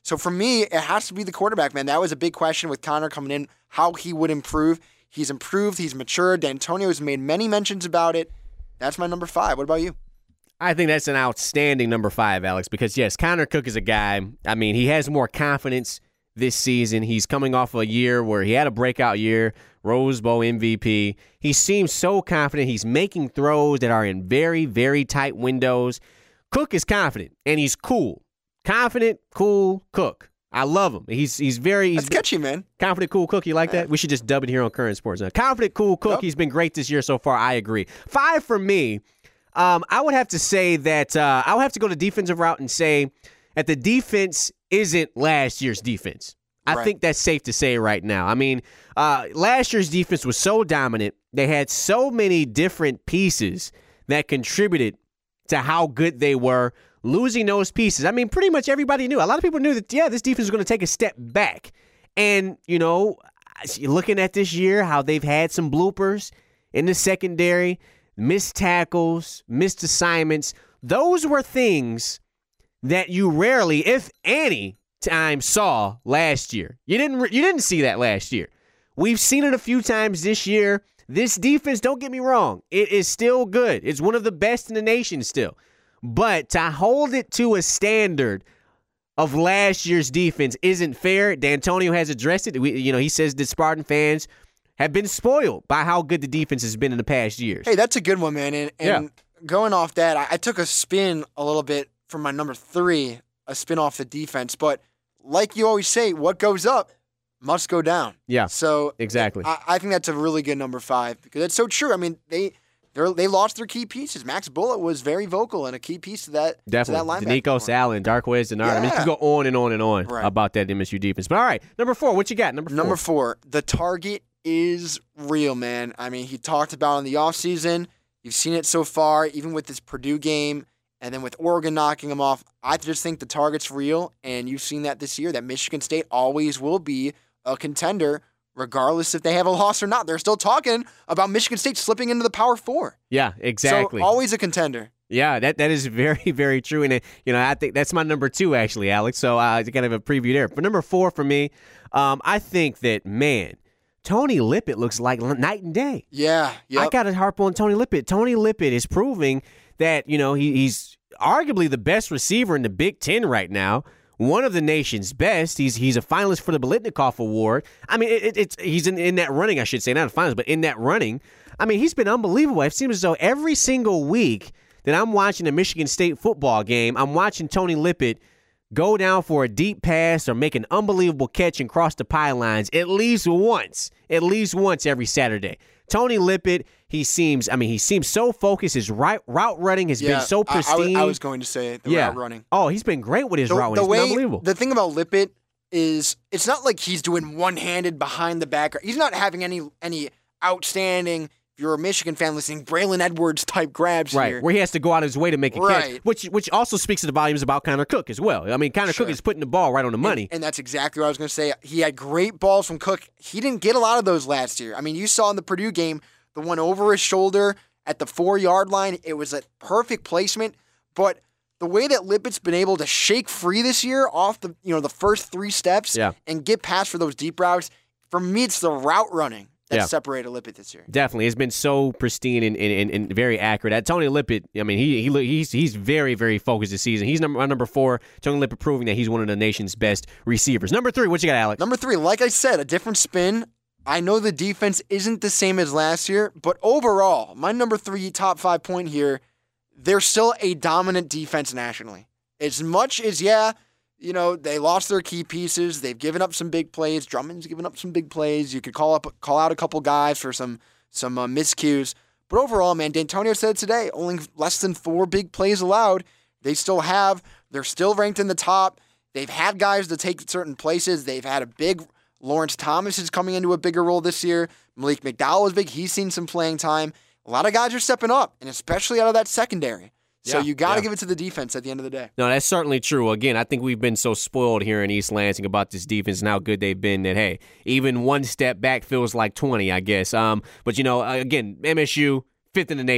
So for me, it has to be the quarterback, man. That was a big question with Connor coming in, how he would improve. He's improved. He's matured. D'Antonio has made many mentions about it. That's my number five. What about you? I think that's an outstanding number five, Alex, because, yes, Connor Cook is a guy, I mean, he has more confidence this season. He's coming off a year where he had a breakout year, Rose Bowl M V P. He seems so confident. He's making throws that are in very, very tight windows. Cook is confident, and he's cool. Confident, cool Cook. I love him. He's he's very he's That's catchy, man. Confident, cool Cook. You like that? We should just dub it here on Current Sports now. Confident, cool Cook. Yep. He's been great this year so far. I agree. Five for me. Um, I would have to say that uh, I would have to go the defensive route and say that the defense isn't last year's defense. I Right. think that's safe to say right now. I mean, uh, last year's defense was so dominant. They had so many different pieces that contributed to how good they were. Losing those pieces, I mean, pretty much everybody knew. A lot of people knew that, yeah, this defense was going to take a step back. And, you know, looking at this year, how they've had some bloopers in the secondary, missed tackles, missed assignments. Those were things that you rarely, if any, time saw last year. You didn't you didn't see that last year. We've seen it a few times this year. This defense, don't get me wrong, it is still good. It's one of the best in the nation still. But to hold it to a standard of last year's defense isn't fair. D'Antonio has addressed it. We, you know, he says that Spartan fans have been spoiled by how good the defense has been in the past years. Hey, that's a good one, man. And, and Yeah. going off that, I, I took a spin a little bit from my number three, a spin off the defense. But like you always say, what goes up must go down. Yeah, So exactly. I, I think that's a really good number five because that's so true. I mean, they they they lost their key pieces. Max Bullitt was very vocal and a key piece to that. Definitely. To that linebacker D'Anico core. Salin, Darquez Denard. I mean, you Yeah. can go on and on and on Right. about that M S U defense. But all right, number four, what you got? Number four. Number four, the target is real, man. I mean, he talked about in the offseason. You've seen it so far, even with this Purdue game, and then with Oregon knocking him off. I just think the target's real, and you've seen that this year, that Michigan State always will be a contender, regardless if they have a loss or not. They're still talking about Michigan State slipping into the Power Four. Yeah, exactly. So always a contender. Yeah, that, that is very, very true. And, it, you know, I think that's my number two, actually, Alex. So uh, kind of a preview there. But number four for me, um, I think that, man, Tony Lippett looks like night and day. Yeah, yep. I got to harp on Tony Lippett. Tony Lippett is proving that, you know, he, he's arguably the best receiver in the Big Ten right now. One of the nation's best. He's he's a finalist for the Biletnikoff Award. I mean, it, it, it's he's in, in that running, I should say, not a finalist, but in that running. I mean, he's been unbelievable. It seems as though every single week that I'm watching a Michigan State football game, I'm watching Tony Lippett go down for a deep pass or make an unbelievable catch and cross the pylons at least once, at least once every Saturday. Tony Lippett, he seems, I mean, he seems so focused. His right, route running has Yeah, been so I- I was- pristine. I, was going to say the yeah. route running. Oh, he's been great with his The, route running. the It's way, been unbelievable. the thing about Lippett is it's not like he's doing one-handed behind the back. He's not having any any outstanding, if you're a Michigan fan listening, Braylon Edwards type grabs Right, here. where he has to go out of his way to make a catch, Right. which which also speaks to the volumes about Connor Cook as well. I mean, Connor Sure. Cook is putting the ball right on the money. And, and that's exactly what I was going to say. He had great balls from Cook. He didn't get a lot of those last year. I mean, you saw in the Purdue game, the one over his shoulder at the four-yard line, it was a perfect placement. But the way that Lippett's been able to shake free this year off the you know the first three steps Yeah. and get past for those deep routes, for me, it's the route running that Yeah. separated Lippett this year. Definitely, it's been so pristine and, and, and very accurate. At Tony Lippett, I mean, he he look- he's he's very very focused this season. He's number number four. Tony Lippett proving that he's one of the nation's best receivers. Number three, what you got, Alex? Number three, like I said, a different spin. I know the defense isn't the same as last year, but overall, my number three top five point here, they're still a dominant defense nationally. As much as, yeah, you know, they lost their key pieces, they've given up some big plays. Drummond's given up some big plays. You could call up, call out a couple guys for some some uh, miscues. But overall, man, D'Antonio said today, only less than four big plays allowed. They still have. They're still ranked in the top. They've had guys to take certain places. They've had a big. Lawrence Thomas is coming into a bigger role this year. Malik McDowell is big. He's seen some playing time. A lot of guys are stepping up, and especially out of that secondary. So Yeah, you got to yeah. give it to the defense at the end of the day. No, that's certainly true. Again, I think we've been so spoiled here in East Lansing about this defense and how good they've been that, hey, even one step back feels like twenty, I guess. Um, but, you know, uh, again, M S U, fifth in the nation.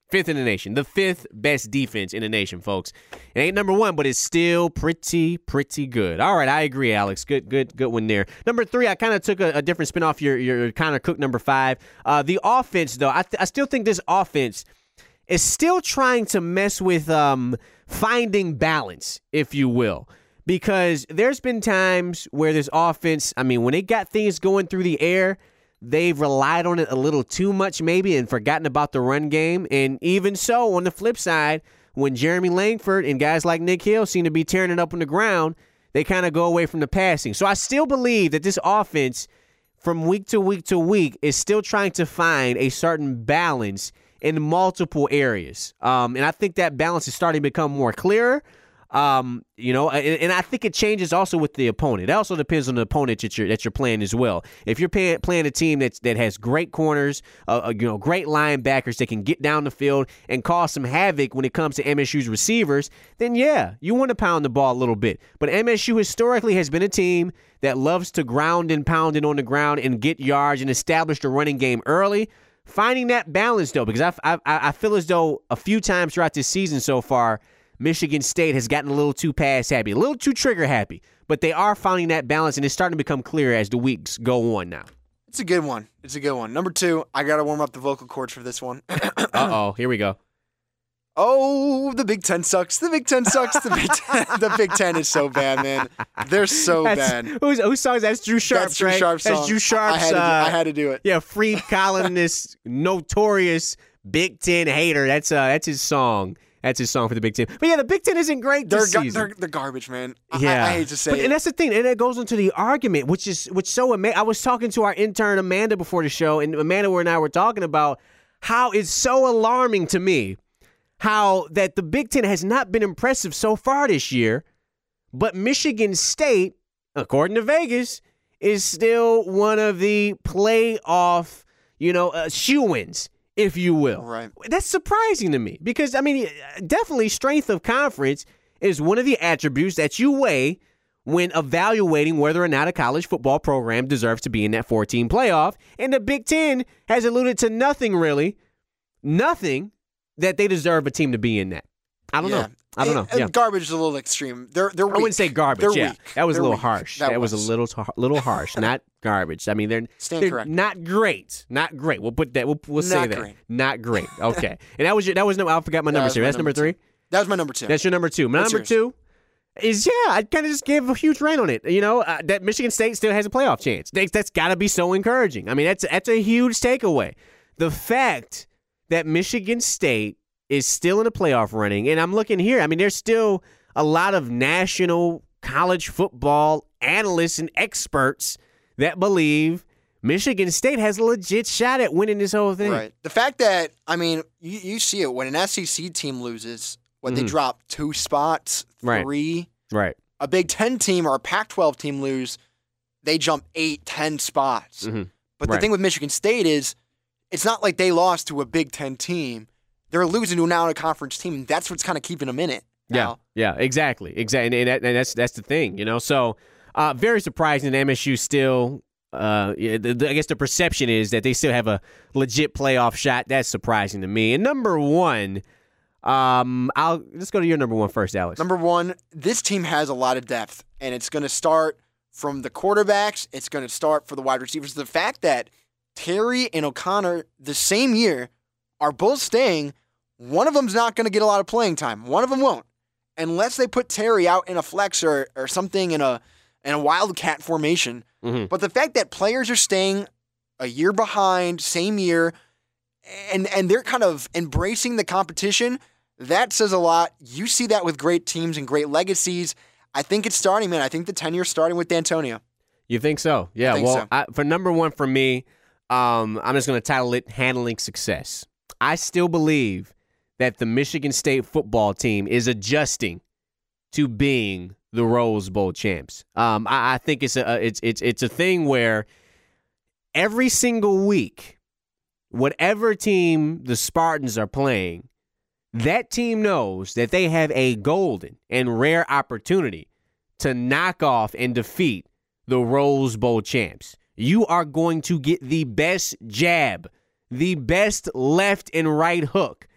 Fifth in the nation. The fifth best defense in the nation, folks. It ain't number one, but it's still pretty, pretty good. All right, I agree, Alex. Good, good, good one there. Number three, I kind of took a, a different spin off your, your kind of cook number five. Uh, the offense, though, I, th- I still think this offense is still trying to mess with um, finding balance, if you will. Because there's been times where this offense, I mean, when they got things going through the air, they've relied on it a little too much maybe and forgotten about the run game. And even so, on the flip side, when Jeremy Langford and guys like Nick Hill seem to be tearing it up on the ground, they kind of go away from the passing. So I still believe that this offense, from week to week to week, is still trying to find a certain balance in multiple areas. Um, and I think that balance is starting to become more clearer. Um, you know, and, and I think it changes also with the opponent. It also depends on the opponent that you're that you're playing as well. If you're pay, playing a team that's that has great corners, uh, you know, great linebackers that can get down the field and cause some havoc when it comes to M S U's receivers, then yeah, you want to pound the ball a little bit. But M S U historically has been a team that loves to ground and pound it on the ground and get yards and establish the running game early. Finding that balance though, because I I, I feel as though a few times throughout this season so far, Michigan State has gotten a little too pass happy, a little too trigger happy, but they are finding that balance, and it's starting to become clear as the weeks go on now. It's a good one. It's a good one. Number two, I got to warm up the vocal cords for this one. Uh-oh, here we go. Oh, the Big Ten sucks. The Big Ten sucks. The Big Ten, the Big Ten is so bad, man. They're so That's, bad. Who's, whose song is that? That's Drew Sharp's, That's Drew right? Sharp's That's song. Drew Sharp's. I had, to do, uh, I had to do it. Yeah, Free Collin, this notorious Big Ten hater. That's uh, that's his song. That's his song for the Big Ten. But yeah, the Big Ten isn't great They're, this ga- season. they're, they're garbage, man. I, yeah. I, I hate to say but, it. And that's the thing. And it goes into the argument, which is which so amazing. I was talking to our intern, Amanda, before the show, and Amanda and I were talking about how it's so alarming to me how that the Big Ten has not been impressive so far this year, but Michigan State, according to Vegas, is still one of the playoff, you know, uh, shoo-ins, if you will. Right. That's surprising to me because, I mean, definitely strength of conference is one of the attributes that you weigh when evaluating whether or not a college football program deserves to be in that four-team playoff. And the Big Ten has alluded to nothing really, nothing that they deserve a team to be in that. I don't yeah. know. I don't know. And, Yeah. and garbage is a little extreme. They're they're weak. I wouldn't say garbage. They're yeah, weak. that was They're a little weak. harsh. That, That, was. was a little t- little harsh. Not garbage. I mean, they're, Stand they're corrected. not great. Not great. We'll put that. We'll, we'll say Not that. great. Not great. Okay. And that was your, that was no. I forgot my That number was two. my That's number number three. two. That was my number two. That's your number two. My What's number yours? two is yeah. I kind of just gave a huge rant on it. You know uh, that Michigan State still has a playoff chance. That's, that's got to be so encouraging. I mean, that's that's a huge takeaway. The fact that Michigan State is still in the playoff running, and I'm looking here. I mean, there's still a lot of national college football analysts and experts that believe Michigan State has a legit shot at winning this whole thing. Right. The fact that, I mean, you, you see it when an S E C team loses, what they Mhm. drop two spots, Right. three. Right. A Big Ten team or a Pac twelve team lose, they jump eight, ten spots. Mhm. But Right. the thing with Michigan State is, it's not like they lost to a Big Ten team. They're losing to an out-of-conference team, and that's what's kind of keeping them in it. Yeah, now. yeah, exactly, exactly, and, that, and that's that's the thing, you know. So, uh, very surprising that M S U still. Uh, yeah, the, the, I guess the perception is that they still have a legit playoff shot. That's surprising to me. And number one, um, I'll let's go to your number one first, Alex. Number one, this team has a lot of depth, and it's going to start from the quarterbacks. It's going to start for the wide receivers. The fact that Terry and O'Connor the same year are both staying, one of them's not going to get a lot of playing time. One of them won't, unless they put Terry out in a flex or, or something in a in a wildcat formation. Mhm. But the fact that players are staying a year behind, same year, and and they're kind of embracing the competition, that says a lot. You see that with great teams and great legacies. I think it's starting, man. I think the tenure's starting with D'Antonio. You think so? Yeah. think well, so. I, for number one for me, um, I'm just going to title it "Handling Success." I still believe that the Michigan State football team is adjusting to being the Rose Bowl champs. Um, I, I think it's a it's it's it's a thing where every single week, whatever team the Spartans are playing, that team knows that they have a golden and rare opportunity to knock off and defeat the Rose Bowl champs. You are going to get the best jab, the best left and right hook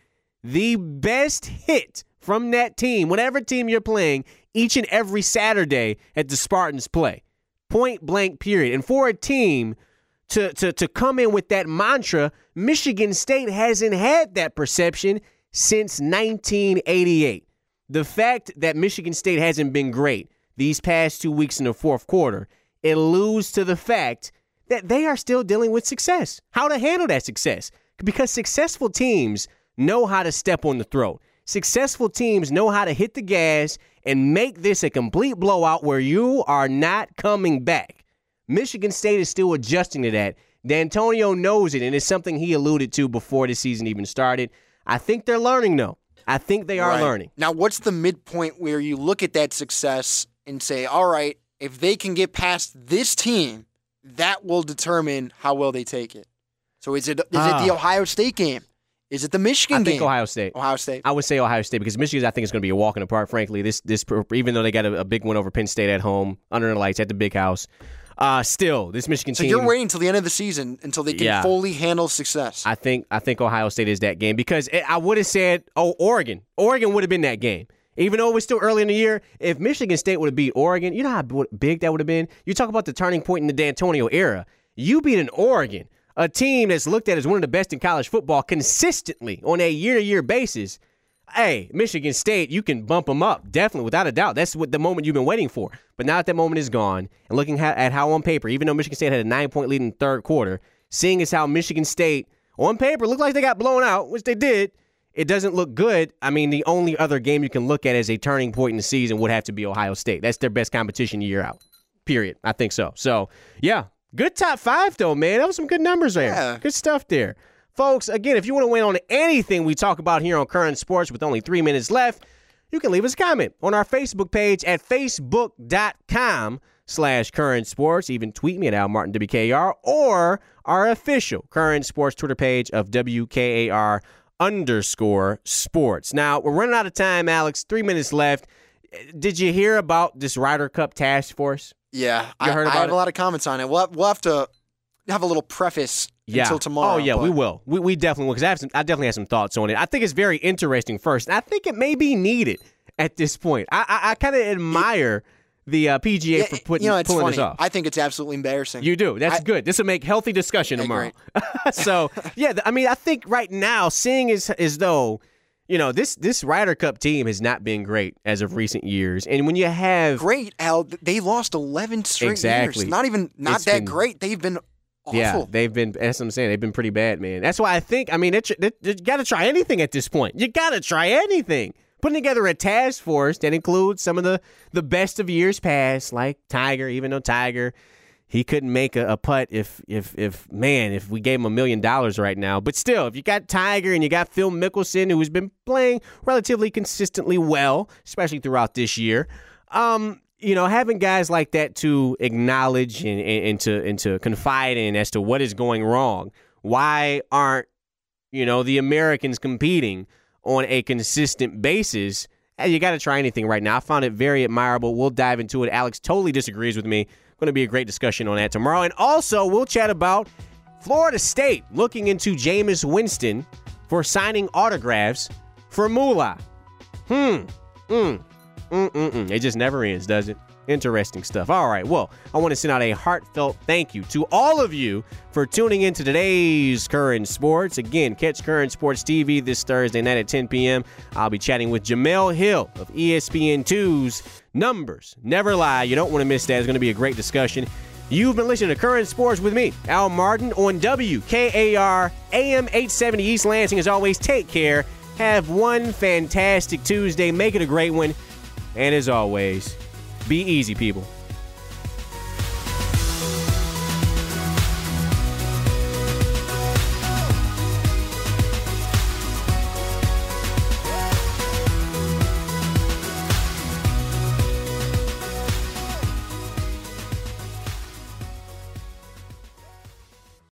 the best hit from that team, whatever team you're playing, each and every Saturday at the Spartans play. Point blank, period. And for a team to, to, to come in with that mantra, Michigan State hasn't had that perception since nineteen eighty-eight. The fact that Michigan State hasn't been great these past two weeks in the fourth quarter, it alludes to the fact that they are still dealing with success. How to handle that success. Because successful teams know how to step on the throat. Successful teams know how to hit the gas and make this a complete blowout where you are not coming back. Michigan State is still adjusting to that. D'Antonio knows it, and it's something he alluded to before the season even started. I think they're learning, though. I think they are Right. learning. Now, what's the midpoint where you look at that success and say, all right, if they can get past this team, that will determine how well they take it. So is it is Ah. it the Ohio State game? Is it the Michigan I game? think Ohio State. Ohio State. I would say Ohio State because Michigan, I think, is going to be a walk in the park, frankly. This, this, even though they got a, a big win over Penn State at home, under the lights, at the big house. Uh, still, this Michigan So team. you're waiting until the end of the season until they can Yeah. fully handle success. I think I think Ohio State is that game because it, I would have said, oh, Oregon. Oregon would have been that game. Even though it was still early in the year, if Michigan State would have beat Oregon, you know how big that would have been? You talk about the turning point in the D'Antonio era. You beat an Oregon, a team that's looked at as one of the best in college football consistently on a year-to-year basis. Hey, Michigan State, you can bump them up, definitely, without a doubt. That's what the moment you've been waiting for. But now that that moment is gone, and looking at how on paper, even though Michigan State had a nine-point lead in the third quarter, seeing as how Michigan State, on paper, looked like they got blown out, which they did, it doesn't look good. I mean, the only other game you can look at as a turning point in the season would have to be Ohio State. That's their best competition year out, period. I think so. So, yeah, good top five, though, man. That was some good numbers there. Yeah. Good stuff there. Folks, again, if you want to weigh in on anything we talk about here on Current Sports with only three minutes left, you can leave us a comment on our Facebook page at facebook.com slash Current Sports. Even tweet me at Al Martin W K A R or our official Current Sports Twitter page of W K A R underscore sports. Now, we're running out of time, Alex. Three minutes left. Did you hear about this Ryder Cup task force? yeah, You I, heard I about have it? a lot of comments on it. We'll have, we'll have to have a little preface Yeah. until tomorrow. Oh, yeah, we but- will. We, we definitely will, because I, have some, I definitely have some thoughts on it. I think it's very interesting first, and I think it may be needed at this point. I I, I kind of admire the uh, P G A Yeah, for putting you know, it's pulling funny. this off. I think it's absolutely embarrassing. You do. That's I- good. This will make healthy discussion I tomorrow. So, yeah, th- I mean, I think right now, seeing as, as though, you know, this, this Ryder Cup team has not been great as of recent years. And when you have... Great, Al. They lost eleven straight Exactly. years. Not even not It's that been- great. They've been awful. Yeah, they've been, that's what I'm saying, they've been pretty bad, man. That's why I think, I mean, it, it, you got to try anything at this point. You got to try anything. Putting together a task force that includes some of the, the best of years past, like Tiger, even though Tiger, he couldn't make a, a putt if, if, if, man, if we gave him a million dollars right now. But still, if you got Tiger and you got Phil Mickelson, who's been playing relatively consistently well, especially throughout this year, um, you know, having guys like that to acknowledge and, and, and to and to confide in as to what is going wrong. Why aren't, you know, the Americans competing on a consistent basis? Hey, you got to try anything right now. I found it very admirable. We'll dive into it. Alex totally disagrees with me. Going to be a great discussion on that tomorrow. And also, we'll chat about Florida State looking into Jameis Winston for signing autographs for Moolah. Hmm. Hmm. Mm-mm-mm. It just never ends, does it? Interesting stuff. All right. Well, I want to send out a heartfelt thank you to all of you for tuning in to today's Current Sports. Again, catch Current Sports T V this Thursday night at ten p.m. I'll be chatting with Jamel Hill of E S P N two's Numbers Never Lie. You don't want to miss that. It's going to be a great discussion. You've been listening to Current Sports with me, Al Martin, on W K A R A M eight seventy East Lansing. As always, take care. Have one fantastic Tuesday. Make it a great one. And as always, be easy, people.